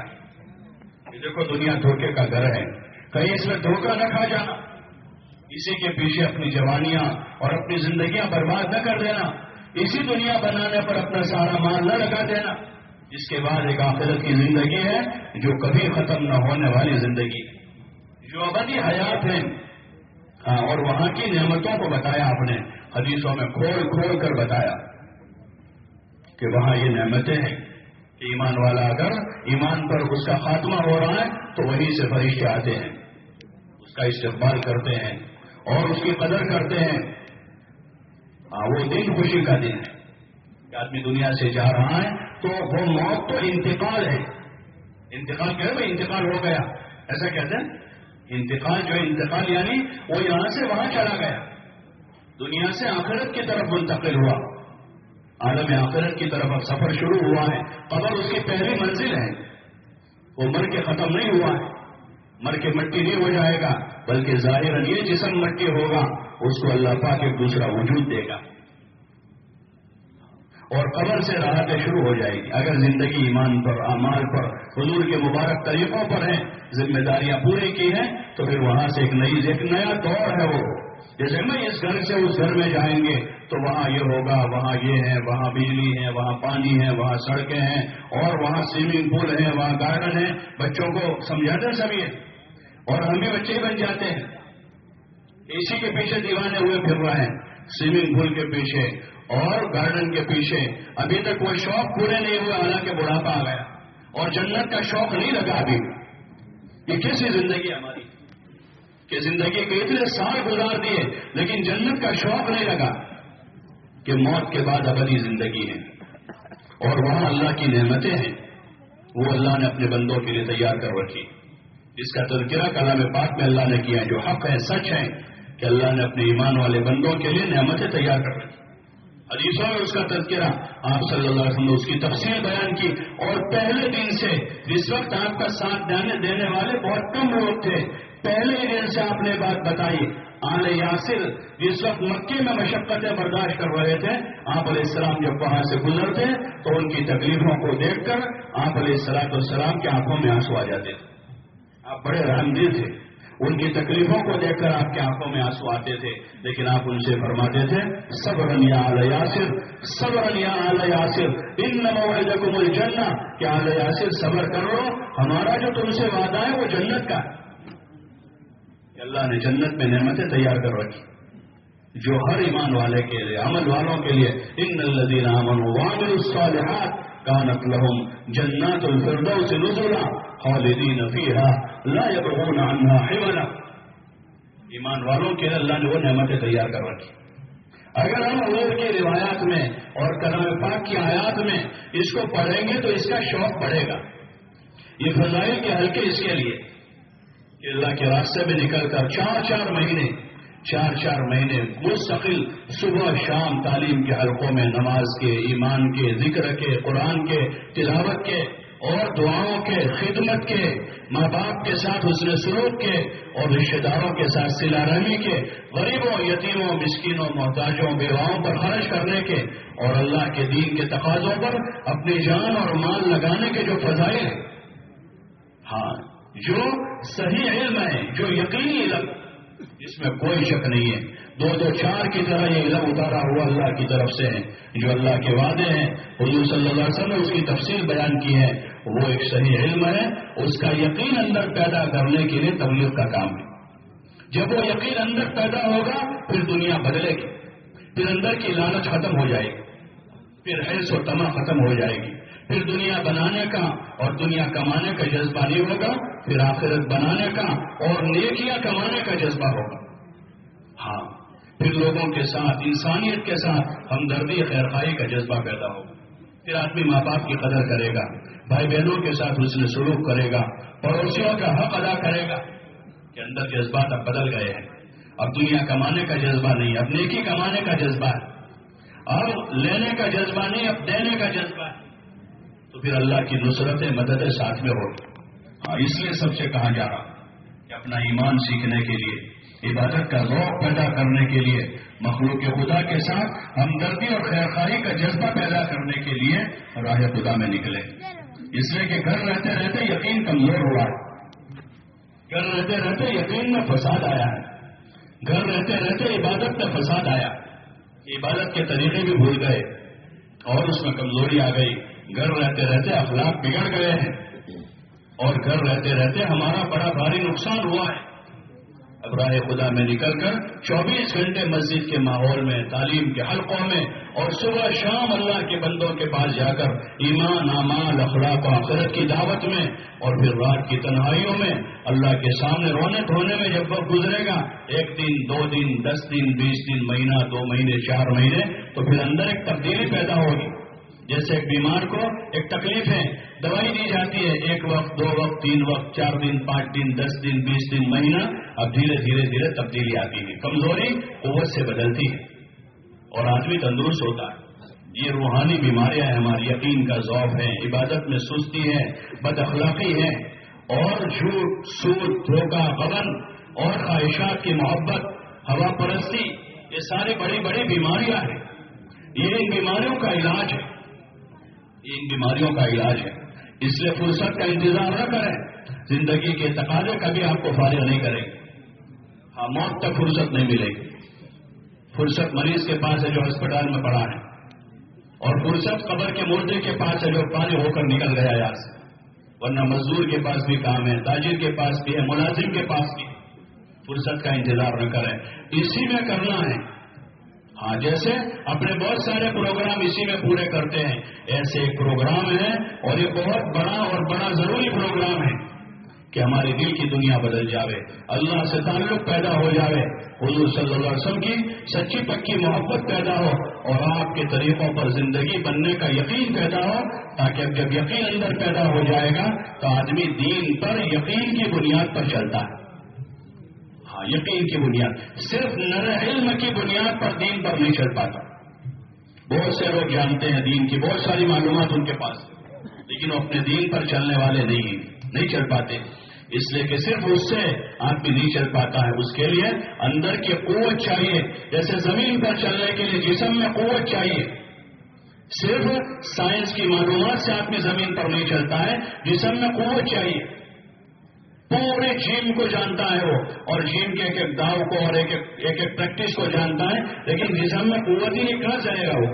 کہ دیکھو دنیا دھوکے کا گھر ہے، کہیں اس میں دھوکہ نہ کھا جانا، اسی کے پیچھے اپنی جوانیاں اور اپنی زندگیاں برباد نہ کر دینا، اسی دنیا بنانے پر اپنا سارا مال نہ لگا دینا، جس کے بعد ایک آخرت کی زندگی ہے جو کبھی ختم نہ ہونے والی زندگی ہے، جو ابدی حیات ہے۔ ہاں، اور وہاں کی نعمتوں کو بتایا آپ نے، حدیثوں میں کھول کھول کر بتایا کہ وہاں یہ نعمتیں ہیں کہ ایمان والا اگر ایمان پر اس کا خاتمہ ہو رہا ہے تو وہیں سے فرشتے آتے ہیں، اس کا استقبال کرتے ہیں اور اس کی قدر کرتے ہیں۔ ہاں، وہ دن خوشی کا دن ہے کہ آدمی دنیا سے جا رہا ہے تو وہ موت تو انتقال ہے. انتقال کیا ہے بھائی؟ انتقال ہو گیا ایسا کہتے ہیں. انتقال جو انتقال یعنی وہ یہاں سے وہاں چلا گیا, دنیا سے آخرت کی طرف منتقل ہوا, عالم آخرت کی طرف اب سفر شروع ہوا ہے. قبر اس کی پہلی منزل ہے, وہ مر کے ختم نہیں ہوا ہے, مر کے مٹی نہیں ہو جائے گا, بلکہ ظاہراً یہ جسم مٹی ہوگا, اس کو اللہ پاک ایک دوسرا وجود دے گا اور قبر سے راحتیں شروع ہو جائے گی. اگر زندگی ایمان پر, اعمال پر, حضور کے مبارک طریقوں پر ہے, ذمہ داریاں پوری کی ہیں, تو پھر وہاں سے ایک نئی ایک نیا دور ہے. وہ جیسے میں اس گھر سے اس گھر میں جائیں گے تو وہاں یہ ہوگا, وہاں یہ ہے, وہاں بجلی ہے, وہاں پانی ہے, وہاں سڑکیں ہیں, اور وہاں سوئمنگ پول ہے, وہاں گارڈن ہے. بچوں کو سمجھاتے ہیں سب یہ, اور ہم بھی بچے بن جاتے ہیں, اسی کے پیچھے دیوانے ہوئے پھر رہے ہیں, سوئمنگ پول کے پیچھے اور گارڈن کے پیچھے. ابھی تک وہ شوق پورے نہیں ہوئے, حالانکہ بڑھاپا آ گیا اور جنت کا شوق نہیں لگا ابھی. یہ کیسی زندگی ہماری کہ زندگی کے اتنے سال گزار دیے لیکن جنت کا شوق نہیں لگا کہ موت کے بعد ابدی زندگی ہے اور وہاں اللہ کی نعمتیں ہیں, وہ اللہ نے اپنے بندوں کے لیے تیار کر رکھی. اس کا تذکرہ کلام پاک میں اللہ نے کیا, جو حق ہے, سچ ہے, کہ اللہ نے اپنے ایمان والے بندوں کے لیے نعمتیں تیار کر رکھی. حدیثوں میں اس کا تذکرہ, آپ صلی اللہ علیہ وسلم نے اس کی تفصیل بیان کی. اور پہلے دن سے جس وقت آپ کا ساتھ دینے دینے والے بہت کم لوگ تھے, پہلے دن سے آپ نے بات بتائی. آل یاسر جس وقت مکے میں مشقتیں برداشت کر رہے تھے, آپ علیہ السلام جب وہاں سے گزرتے تو ان کی تکلیفوں کو دیکھ کر آپ علیہ السلام والسلام کی آنکھوں میں آنسو آ جاتے تھے. آپ بڑے رحمدل تھے, ان کی تکلیفوں کو دیکھ کر آپ کی آنکھوں میں آنسو آتے تھے, لیکن آپ ان سے فرماتے تھے صبرا یا آل یاسر, صبرا یا آل یاسر, ان موعدکم الجنہ, کہ آل یاسر صبر کر لو, ہمارا جو تم سے وعدہ ہے وہ جنت کا ہے. اللہ نے جنت میں نعمتیں تیار کر رکھی جو ہر ایمان والے کے لیے, عمل والوں کے لیے. ان الذین آمنوا وعملوا الصالحات كانت لهم جنات الفردوس نزلا خالدین فیہا لا یبغون عنها حولا. ایمان والوں کے لیے اللہ نے وہ نعمتیں تیار کر رکھی. اگر ہم حضور کی روایات میں اور کلام پاک کی آیات میں اس کو پڑھیں گے تو اس کا شوق بڑھے گا. یہ فضائل کے حلقے اس کے لیے کہ اللہ کے راستے میں نکل کر چار چار مہینے چار چار مہینے مستقل صبح شام تعلیم کے حلقوں میں نماز کے, ایمان کے, ذکر کے, قرآن کے, تلاوت کے اور دعاؤں کے, خدمت کے, ماں باپ کے ساتھ حسن سلوک کے اور رشتہ داروں کے ساتھ صلہ رحمی کے, غریبوں, یتیموں, مسکینوں, محتاجوں, بیواؤں پر خرچ کرنے کے اور اللہ کے دین کے تقاضوں پر اپنی جان اور مال لگانے کے جو فضائل ہیں, ہاں جو صحیح علم ہے, جو یقینی علم, اس میں کوئی شک نہیں ہے. دو دو چار کی طرح یہ علم اتارا ہوا اللہ کی طرف سے ہے, جو اللہ کے وعدے ہیں. حضور صلی اللہ علیہ وسلم نے اس کی تفصیل بیان کی ہے. وہ ایک صحیح علم ہے, اس کا یقین اندر پیدا کرنے کے لیے تبلیغ کا کام ہے. جب وہ یقین اندر پیدا ہوگا پھر دنیا بدلے گی, پھر اندر کی لالچ ختم ہو جائے گی, پھر حرص و طمع ختم ہو جائے گی, پھر دنیا بنانے کا اور دنیا کمانے کا جذبہ نہیں ہوگا, پھر آخرت بنانے کا اور نیکیاں کمانے کا جذبہ ہوگا. ہاں, پھر لوگوں کے ساتھ, انسانیت کے ساتھ ہمدردی, خیرخواہی کا جذبہ پیدا ہوگا. پھر آدمی ماں باپ کی قدر کرے گا, بھائی بہنوں کے ساتھ حسن سلوک کرے گا, پڑوسیوں کا حق ادا کرے گا. کہ اندر جذبات اب بدل گئے ہیں. اب دنیا کمانے کا جذبہ نہیں, اب نیکی کمانے کا جذبہ ہے. اب لینے کا جذبہ نہیں, اب دینے کا جذبہ ہے. تو پھر اللہ کی نصرت مدد ساتھ میں ہوگی. ہاں, اس لیے سب سے کہا جا رہا کہ اپنا ایمان سیکھنے کے لیے, عبادت کا ذوق پیدا کرنے کے لیے, مخلوق خدا کے ساتھ ہمدردی اور خیرخواہی کا جذبہ پیدا کرنے کے لیے راہ خدا میں نکلے. اس لیے کہ گھر رہتے رہتے یقین کمزور ہوا ہے, گھر رہتے رہتے یقین میں فساد آیا ہے, گھر رہتے رہتے عبادت میں فساد آیا, عبادت کے طریقے بھی بھول گئے اور اس میں کمزوری آ گئی. گھر رہتے رہتے اخلاق بگڑ گئے ہیں اور گھر رہتے رہتے ہمارا بڑا بھاری نقصان ہوا ہے. اب راہ خدا میں نکل کر چوبیس گھنٹے مسجد کے ماحول میں, تعلیم کے حلقوں میں اور صبح شام اللہ کے بندوں کے پاس جا کر ایمان, اعمال, اخلاق و آخرت کی دعوت میں, اور پھر رات کی تنہائیوں میں اللہ کے سامنے رونے دھونے میں جب وقت گزرے گا, ایک دن, دو دن, دس دن, بیس دن, مہینہ, دو مہینے, چار مہینے, تو پھر اندر ایک تبدیلی پیدا ہوگی. جیسے ایک بیمار کو ایک تکلیف ہے، دوائی دی جاتی ہے، ایک وقت، دو وقت، تین وقت، چار دن، پانچ دن، دس دن، بیس دن، مہینہ، اب دھیرے دھیرے دھیرے تبدیلی آتی ہے، کمزوری قوت سے بدلتی ہے اور آدمی تندرست ہوتا ہے۔ یہ روحانی بیماریاں ہیں، ہماری یقین کا ضعف ہے، عبادت میں سستی ہے، بد اخلاقی ہے، اور جھوٹ، سود، دھوکہ، غبن اور خواہشات کی محبت، ہوا پرستی، یہ ساری بڑی بڑی بیماریاں ہیں۔ یہ ان بیماریوں کا علاج ہے، یہ ان بیماریوں کا علاج ہے۔ اس لیے فرصت کا انتظار نہ کریں، زندگی کے تقاضے کبھی آپ کو فارغ نہیں کریں گے۔ ہاں، موت تک فرصت نہیں ملے گی۔ فرصت مریض کے پاس ہے جو ہسپتال میں پڑا ہے، اور فرصت قبر کے مردے کے پاس ہے جو پانی ہو کر نکل گیا یہاں سے، ورنہ مزدور کے پاس بھی کام ہے، تاجر کے پاس بھی ہے، ملازم کے پاس بھی ہے۔ فرصت کا انتظار نہ کریں، اسی میں کرنا ہے۔ ہاں، جیسے اپنے بہت سارے پروگرام اسی میں پورے کرتے ہیں، ایسے ایک پروگرام ہے، اور یہ بہت بڑا اور بڑا ضروری پروگرام ہے کہ ہمارے دل کی دنیا بدل جاوے، اللہ سے تعلق پیدا ہو جاوے، حضور صلی اللہ علیہ وسلم کی سچی پکی محبت پیدا ہو، اور آپ کے طریقوں پر زندگی بننے کا یقین پیدا ہو، تاکہ اب جب یقین اندر پیدا ہو جائے گا تو آدمی دین پر یقین کی بنیاد پر چلتا ہے۔ ہاں، یقین کی بنیاد، صرف نر علم کی بنیاد پر دین پر نہیں چل پاتا۔ بہت سے لوگ جانتے ہیں دین کی، بہت ساری معلومات ان کے پاس، لیکن وہ اپنے دین پر چلنے والے نہیں نہیں چل پاتے، اس لیے کہ صرف اس سے آدمی نہیں چل پاتا ہے، اس کے لیے اندر کی قوت چاہیے۔ جیسے زمین پر چلنے کے لیے جسم میں قوت چاہیے، صرف سائنس کی معلومات سے آدمی زمین پر نہیں چلتا ہے، جسم میں قوت چاہیے۔ پورے جیم کو جانتا ہے وہ، اور جیم کے ایک ایک داؤ کو اور ایک ایک ایک پریکٹس کو جانتا ہے، لیکن جسم میں قوت ہی نہیں، کہاں جائے گا وہ؟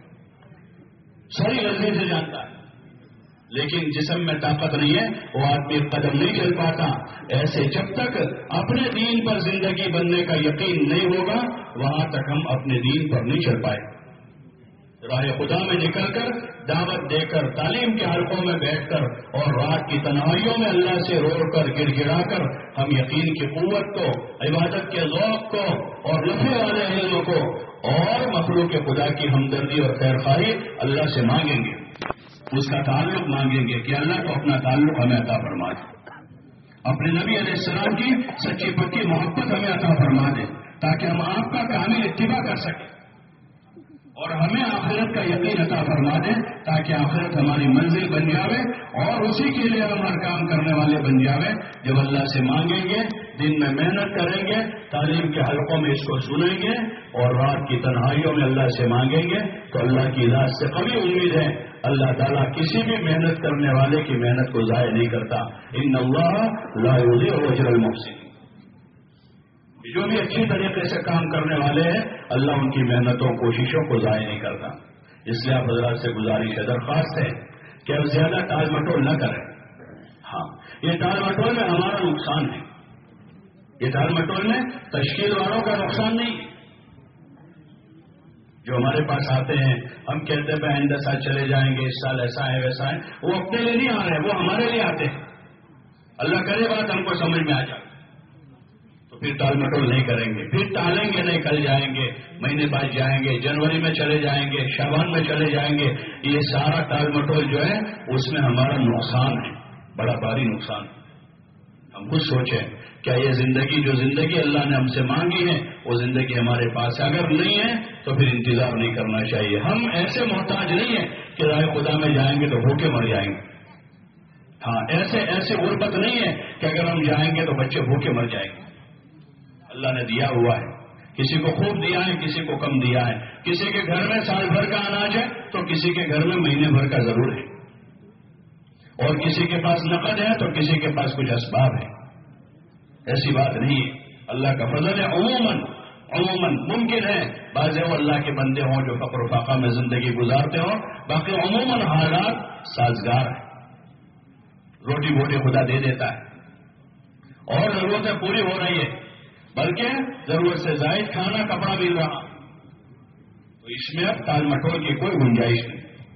ساری غلطی سے جانتا ہے، لیکن جسم میں طاقت نہیں ہے، وہ آدمی قدم نہیں چل پاتا۔ ایسے جب تک اپنے دین پر زندگی بننے کا یقین نہیں ہوگا، وہاں تک ہم اپنے دین پر نہیں چل پائے۔ راہ خدا میں نکل کر، دعوت دے کر، تعلیم کے حلقوں میں بیٹھ کر، اور رات کی تنہائیوں میں اللہ سے رو کر، گڑ گڑا کر، ہم یقین کی قوت کو، عبادت کے ذوق کو، اور نفع والے علم کو، اور مخلوق خدا کی ہمدردی اور خیر خواہی اللہ سے مانگیں گے، اس کا تعلق مانگیں گے کہ اللہ کو اپنا تعلق ہمیں عطا فرما دے، اپنے نبی علیہ السلام کی سچی پکی محبت ہمیں عطا فرما دے، تاکہ ہم آپ کا کامل اتباع کر سکیں، اور ہمیں آخرت کا یقین عطا فرما دیں، تاکہ آخرت ہماری منزل بن جاوے، اور اسی کے لیے ہم ہر کام کرنے والے بن جاوے۔ جب اللہ سے مانگیں گے، دن میں محنت کریں گے، تعلیم کے حلقوں میں اس کو سنیں گے، اور رات کی تنہائیوں میں اللہ سے مانگیں گے، تو اللہ کی ذات سے قوی امید ہے، اللہ تعالیٰ کسی بھی محنت کرنے والے کی محنت کو ضائع نہیں کرتا۔ ان اللہ لا یضیع اجر المحسنین، جو بھی اچھی طریقے سے کام کرنے والے ہیں، اللہ ان کی محنتوں کوششوں کو ضائع نہیں کرتا۔ اس لیے آپ حضرات سے گزارش ہے، درخواست ہے کہ اب زیادہ ٹال مٹول نہ کریں۔ ہاں، یہ ٹال مٹول میں ہمارا نقصان ہے، یہ ٹال مٹول میں تشکیل والوں کا نقصان نہیں ہے۔ جو ہمارے پاس آتے ہیں، ہم کہتے ہیں آئندہ سال چلے جائیں گے، اس سال ایسا ہے ویسا ہے، وہ اپنے لیے نہیں آ رہے، وہ ہمارے لیے آتے ہیں۔ اللہ کرے بات ہم کو سمجھ میں آ جائے تو پھر ٹال مٹول نہیں کریں گے، پھر ٹالیں گے نہیں، کل جائیں گے، مہینے بعد جائیں گے، جنوری میں چلے جائیں گے، شعبان میں چلے جائیں گے۔ یہ سارا ٹال مٹول جو ہے اس میں ہمارا نقصان ہے، بڑا بھاری نقصان ہے۔ ہم خود سوچیں، کیا یہ زندگی جو زندگی اللہ نے ہم سے مانگی ہے وہ زندگی ہمارے پاس ہے؟ اگر نہیں ہے تو پھر انتظار نہیں کرنا چاہیے۔ ہم ایسے محتاج نہیں ہیں کہ راہ خدا میں جائیں گے تو بھوکے مر جائیں گے۔ ہاں، ایسے ایسے غربت نہیں ہے کہ اگر ہم جائیں گے تو بچے بھوکے مر جائیں گے۔ اللہ نے دیا ہوا ہے، کسی کو خوب دیا ہے، کسی کو کم دیا ہے، کسی کے گھر میں سال بھر کا اناج ہے تو کسی کے گھر میں مہینے بھر کا ضرور ہے، اور کسی کے پاس نقد ہے تو کسی کے پاس کچھ اسباب ہے۔ ایسی بات نہیں ہے، اللہ کا فضل ہے۔ عموماً عموماً ممکن ہے بعض وہ اللہ کے بندے ہوں جو فقر و فاقہ میں زندگی گزارتے ہوں، باقی عموماً حالات سازگار ہیں، روٹی بوٹی خدا دے دیتا ہے، اور ضرورتیں پوری ہو رہی ہے، بلکہ ضرورت سے زائد کھانا کپڑا مل رہا، تو اس میں اب ٹال مٹول کی کوئی گنجائش نہیں۔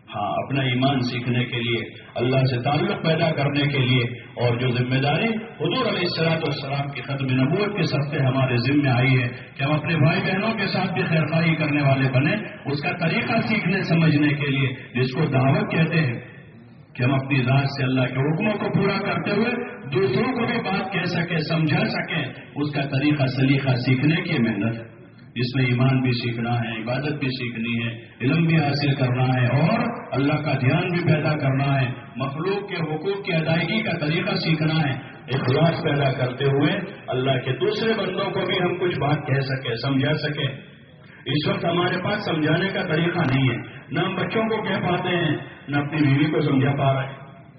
ہاں اپنا ایمان سیکھنے کے لیے، اللہ سے تعلق پیدا کرنے کے لیے، اور جو ذمہ داری حضور علیہ الصلوۃ والسلام کی ختم نبوت کے صدقے ہمارے ذمہ آئی ہے کہ ہم اپنے بھائی بہنوں کے ساتھ بھی خیرخواہی کرنے والے بنے، اس کا طریقہ سیکھنے سمجھنے کے لیے، جس کو دعوت کہتے ہیں، کہ ہم اپنی ذات سے اللہ کے حکموں کو پورا کرتے ہوئے دوسروں کو بھی بات کہہ سکیں، سمجھا سکیں، اس کا طریقہ سلیقہ سیکھنے کی محنت ہے، جس میں ایمان بھی سیکھنا ہے، عبادت بھی سیکھنی ہے، علم بھی حاصل کرنا ہے، اور اللہ کا دھیان بھی پیدا کرنا ہے، مخلوق کے حقوق کی ادائیگی کا طریقہ سیکھنا ہے، اخلاص پیدا کرتے ہوئے اللہ کے دوسرے بندوں کو بھی ہم کچھ بات کہہ سکیں، سمجھا سکیں۔ اس وقت ہمارے پاس سمجھانے کا طریقہ نہیں ہے، نہ ہم بچوں کو کہہ پاتے ہیں، نہ اپنی بیوی کو سمجھا پا رہے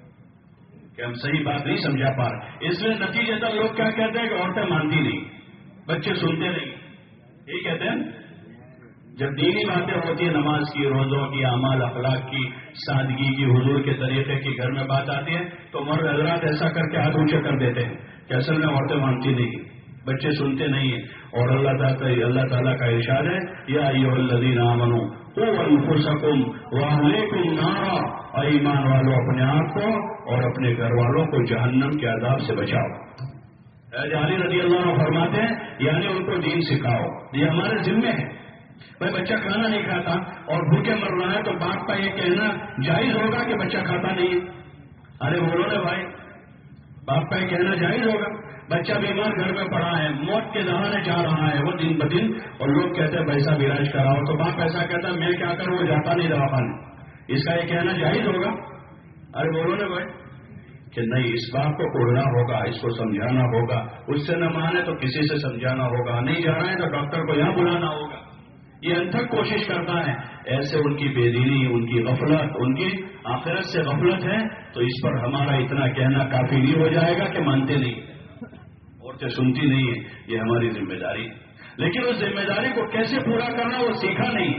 ہیں کہ ہم صحیح بات نہیں سمجھا پا رہے۔ اس لیے نتیجتاً لوگ کیا کہتے ہیں کہ عورتیں مانتی نہیں، بچے سنتے نہیں، یہی کہتے ہیں۔ جب دینی باتیں ہوتی ہیں، نماز کی، روزوں کی، اعمال اخلاق کی، سادگی کی، حضور کے طریقے کی گھر میں بات آتی ہے تو مرد حضرات ایسا کر کے ہاتھ اونچے کر دیتے ہیں کہ اصل میں عورتیں مانتی نہیں، بچے سنتے نہیں ہیں۔ اور اللہ تعالیٰ اللہ تعالیٰ کا ارشاد ہے، یا ایھا الذین آمنوا قوا انفسکم واہلیکم نارا، اے ایمان والو اپنے آپ کو اور اپنے گھر والوں کو جہنم کے عذاب سے بچاؤ۔ علی رضی اللہ عنہ فرماتے ہیں یعنی ان کو دین سکھاؤ، یہ ہمارے ذمے ہے۔ بھائی بچہ کھانا نہیں کھاتا اور بھوکے مر رہا ہے تو باپ کا یہ کہنا جائز ہوگا کہ بچہ کھاتا نہیں ہے؟ ارے بولو نا بھائی، باپ کا یہ کہنا جائز ہوگا؟ بچہ بیمار گھر میں پڑا ہے، موت کے دہانے جا رہا ہے وہ دن بدن، اور لوگ کہتے ہیں پیسہ علاج کراؤ، تو باپ ایسا کہتا ہے میں کیا کروں، وہ جاتا نہیں دواخانے، اس کا یہ کہنا جائز ہوگا؟ ارے بولو نا بھائی کہ نہیں، اس بات کو پڑھنا ہوگا، اس کو سمجھانا ہوگا، اس سے نہ مانے تو کسی سے سمجھانا ہوگا، نہیں جا رہا ہے تو ڈاکٹر کو یہاں بلانا ہوگا۔ یہ انتھک کوشش کرتا ہے، ایسے ان کی بے دینی، ان کی غفلت، ان کی آخرت سے غفلت ہے، تو اس پر ہمارا اتنا کہنا کافی نہیں ہو جائے گا کہ مانتے نہیں، عورتیں سنتی نہیں ہے، یہ ہماری ذمہ داری۔ لیکن اس ذمہ داری کو کیسے پورا کرنا وہ سیکھا نہیں،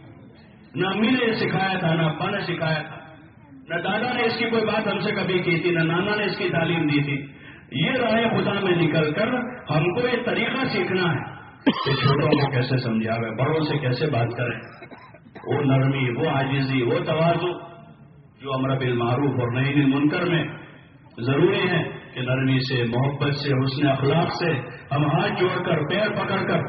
نہ امی نے یہ سکھایا تھا، نہ ابا نے سکھایا تھا، نہ دادا نے اس کی کوئی بات ہم سے کبھی کی تھی، نہ نانا نے اس کی تعلیم دی تھی۔ یہ راہ خدا میں نکل کر ہم کو یہ طریقہ سیکھنا ہے کہ چھوٹوں کو کیسے سمجھاوے، بڑوں سے کیسے بات کریں، وہ نرمی، وہ عاجزی، وہ تواضع جو امر بالمعروف اور نہی عن المنکر میں ضروری ہے کہ نرمی سے، محبت سے، حسن اخلاق سے ہم ہاتھ جوڑ کر، پیر پکڑ کر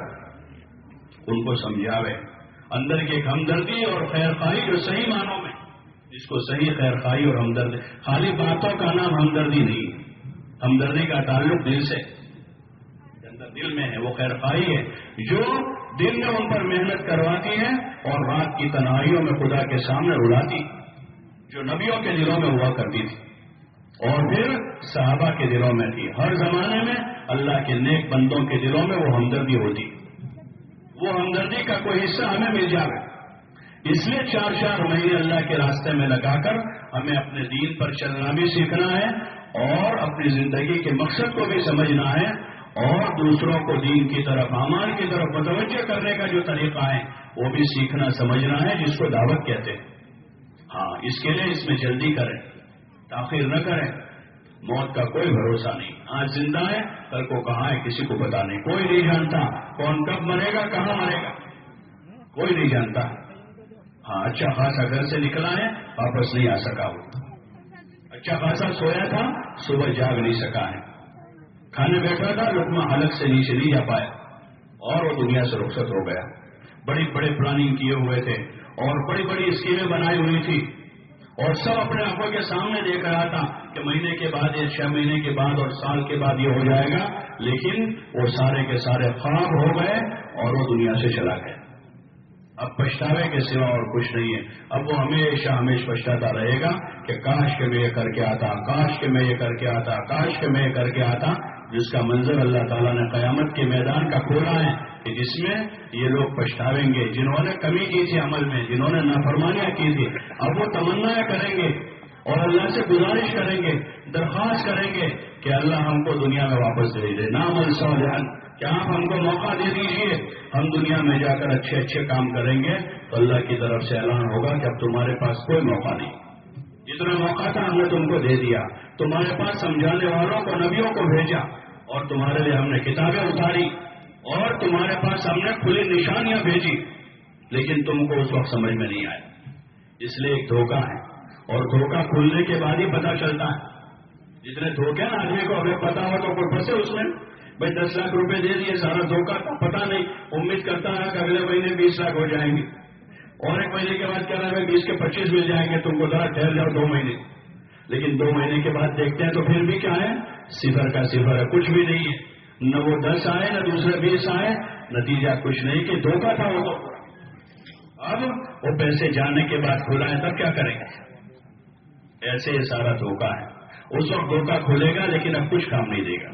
ان کو سمجھاوے۔ اندر کی ایک ہمدردی اور خیر خواہی جو صحیح معنوں میں، جس کو صحیح خیر خواہی اور ہمدردی، خالی باتوں کا نام ہمدردی نہیں، ہمدردی کا تعلق دل سے، دل میں ہے، وہ خیر خواہی ہے جو دل میں ان پر محنت کرواتی ہے اور رات کی تنہائیوں میں خدا کے سامنے رلاتی، جو نبیوں کے دلوں میں ہوا کرتی تھی اور پھر صحابہ کے دلوں میں تھی۔ ہر زمانے میں اللہ کے نیک بندوں کے دلوں میں وہ ہمدردی ہوتی، وہ ہمدردی کا کوئی حصہ ہمیں مل جائے۔ اس لیے چار چار مہینے اللہ کے راستے میں لگا کر ہمیں اپنے دین پر چلنا بھی سیکھنا ہے اور اپنی زندگی کے مقصد کو بھی سمجھنا ہے، اور دوسروں کو دین کی طرف، اعمال کی طرف متوجہ کرنے کا جو طریقہ ہے وہ بھی سیکھنا سمجھنا ہے، جس کو دعوت کہتے ہیں۔ ہاں، اس کے لیے اس میں جلدی کریں، تاخیر نہ کریں، موت کا کوئی بھروسہ نہیں، آج زندہ ہے کل کو کہاں ہے کسی کو پتا نہیں، کوئی نہیں جانتا کون کب مرے گا، کہاں مرے گا، کوئی نہیں جانتا۔ ہاں، اچھا خاصا گھر سے نکلا ہے، واپس نہیں آ سکا، وہ اچھا خاصا سویا تھا، صبح جاگ نہیں سکا ہے، کھانے بیٹھا تھا، لقمہ حلق سے نیچے نہیں جا پایا اور وہ دنیا سے رخصت ہو گیا۔ بڑی بڑے پلاننگ کیے ہوئے تھے اور بڑی بڑی اسکیمیں بنائی ہوئی تھی اور سب اپنے آنکھوں کے سامنے دیکھ رہا تھا کہ مہینے کے بعد یا چھ مہینے کے بعد اور سال کے بعد یہ ہو جائے گا، لیکن وہ سارے کے سارے خواب ہو گئے اور وہ دنیا سے چلا گیا۔ اب پچھتاوے کے سوا اور کچھ نہیں ہے، اب وہ ہمیشہ ہمیشہ پچھتاتا رہے گا کہ کاش کہ میں یہ کر کے آتا، کاش کہ میں یہ کر کے آتا، کاش کہ میں یہ کر کے آتا، جس کا منظر اللہ تعالیٰ نے قیامت کے میدان کا کھولا ہے کہ جس میں یہ لوگ پچھتاویں گے، جنہوں نے کمی کی تھی عمل میں، جنہوں نے نافرمانیاں کی تھی، اب وہ تمنا کریں گے اور اللہ سے گزارش کریں گے، درخواست کریں گے کہ اللہ ہم کو دنیا میں واپس بھیج دے، نعمل صالحا، کہ آپ ہم کو موقع دے دیجئے، ہم دنیا میں جا کر اچھے اچھے کام کریں گے۔ تو اللہ کی طرف سے اعلان ہوگا کہ اب تمہارے پاس کوئی موقع نہیں، جتنا موقع تھا ہم نے تم کو دے دیا، تمہارے پاس سمجھانے والوں کو، نبیوں کو بھیجا، اور تمہارے لیے ہم نے کتابیں اتاری اور تمہارے پاس ہم نے کھلی نشانیاں بھیجی، لیکن تم کو اس وقت سمجھ میں نہیں آئے۔ اس لیے ایک دھوکہ ہے، اور دھوکہ کھلنے کے بعد ہی پتہ چلتا ہے۔ جتنے دھوکے نا آدمی کو ہمیں پتا ہو تو کوئی پھنسے اس میں، بھائی دس لاکھ روپے دے دیے، سارا دھوکہ تھا، پتا نہیں، امید کرتا ہے کہ اگلے مہینے بیس لاکھ ہو جائیں گے، اور ایک مہینے کے بعد کہہ رہا ہے بیس کے پچیس مل جائیں گے، تم کو ذرا ٹھہر جاؤ دو مہینے، لیکن دو مہینے کے بعد دیکھتے ہیں تو پھر بھی کیا ہے، صفر کا صفر ہے، کچھ بھی نہیں ہے، نہ وہ دس آئے نہ دوسرے بیس آئے، نتیجہ کچھ نہیں کہ دھوکہ تھا وہ تو۔ اب وہ پیسے جانے کے بعد کھلا ہے تب کیا کریں گے؟ ایسے یہ سارا دھوکہ ہے، اس وقت دھوکہ کھلے گا لیکن اب کچھ کام نہیں دے گا۔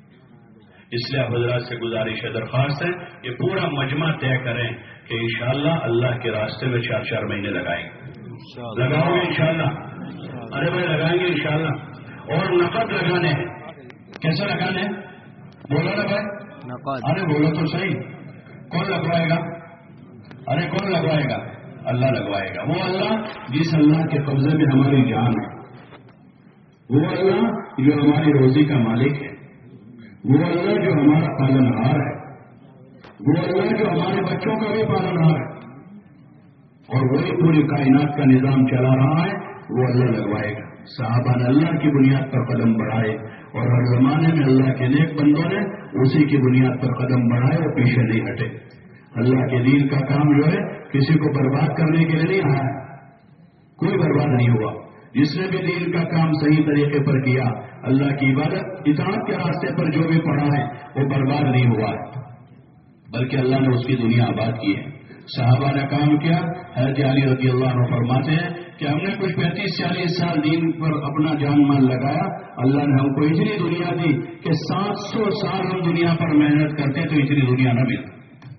اس لیے حضرات سے گزارش ہے، درخواست ہے کہ پورا مجمع طے کریں کہ انشاءاللہ اللہ کے راستے میں چار چار مہینے لگائیں گے، لگاؤ گے انشاءاللہ؟ ارے بھائی لگائیں گے انشاءاللہ، اور نقد لگانے ہیں۔ کیسے لگانے ہیں؟ بولو نا بھائی، نقد۔ ارے بولو تو صحیح، کون لگوائے گا؟ ارے کون لگوائے گا؟ اللہ لگوائے گا۔ وہ اللہ جس اللہ کے قبضے میں ہماری جان ہے، وہ اللہ جو ہماری روزی کا مالک ہے، وہ اللہ جو ہمارا پالنہار ہے، وہ اللہ جو ہمارے بچوں کا بھی پالنہار ہے، اور وہی پوری کائنات کا نظام چلا رہا ہے، وہ اللہ لگوائے گا۔ صحابہ نے اللہ کی بنیاد پر قدم بڑھائے، اور ہر زمانے میں اللہ کے نیک بندوں نے اسی کی بنیاد پر قدم بڑھائے اور پیچھے نہیں ہٹے۔ اللہ کے دین کا کام جو ہے کسی کو برباد کرنے کے لیے نہیں آیا ہے، کوئی برباد نہیں ہوا۔ جس نے بھی دین کا کام صحیح طریقے پر کیا، اللہ کی عبادت اطاعت کے راستے پر جو بھی پڑھا ہے، وہ برباد نہیں ہوا ہے، بلکہ اللہ نے اس کی دنیا آباد کی ہے۔ صحابہ نے کام کیا، حضرت علی رضی اللہ عنہ فرماتے ہیں کہ ہم نے کوئی پینتیس چالیس سال دین پر اپنا جان مال لگایا، اللہ نے ہم کو اتنی دنیا دی کہ سات سو سال ہم دنیا پر محنت کرتے تو اتنی دنیا نہ ملتی۔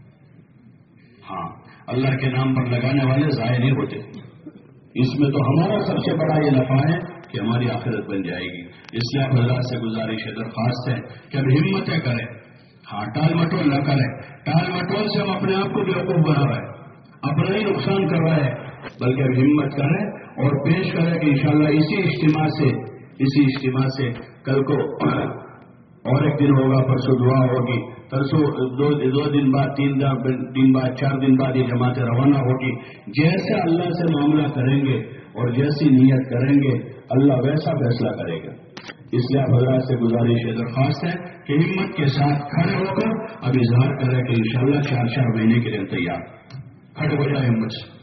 ہاں، اللہ کے نام پر لگانے والے ضائع نہیں ہوتے۔ اس میں تو ہمارا سب سے بڑا یہ نفع ہے کہ ہماری آخرت بن جائے گی۔ اس لیے حضرات سے گزارش ہے، درخواست ہے کہ اب ہمتیں کریں، ہاں ٹال مٹول نہ کریں۔ ٹال مٹول سے ہم اپنے آپ کو بیوقوف بنا رہے ہیں، اپنا ہی نقصان کر رہے ہیں، بلکہ اب ہمت کریں اور پیش کریں کہ انشاءاللہ اسی اجتماع سے اسی اجتماع سے کل کو اور ایک دن ہوگا، پرسوں دعا ہوگی، پرسوں دو دو دن بعد تین دن بعد چار دن بعد یہ جماعتیں روانہ ہوگی۔ جیسے اللہ سے معاملہ کریں گے اور جیسی نیت کریں گے، اللہ ویسا فیصلہ کرے گا۔ اس لیے حضرات سے گزارش ہے، درخواست ہے کہ ہمت کے ساتھ کھڑے ہو کر اب اظہار کریں کہ انشاءاللہ چار چار مہینے کے لیے تیار، کھڑے ہو جائے ہمت سے۔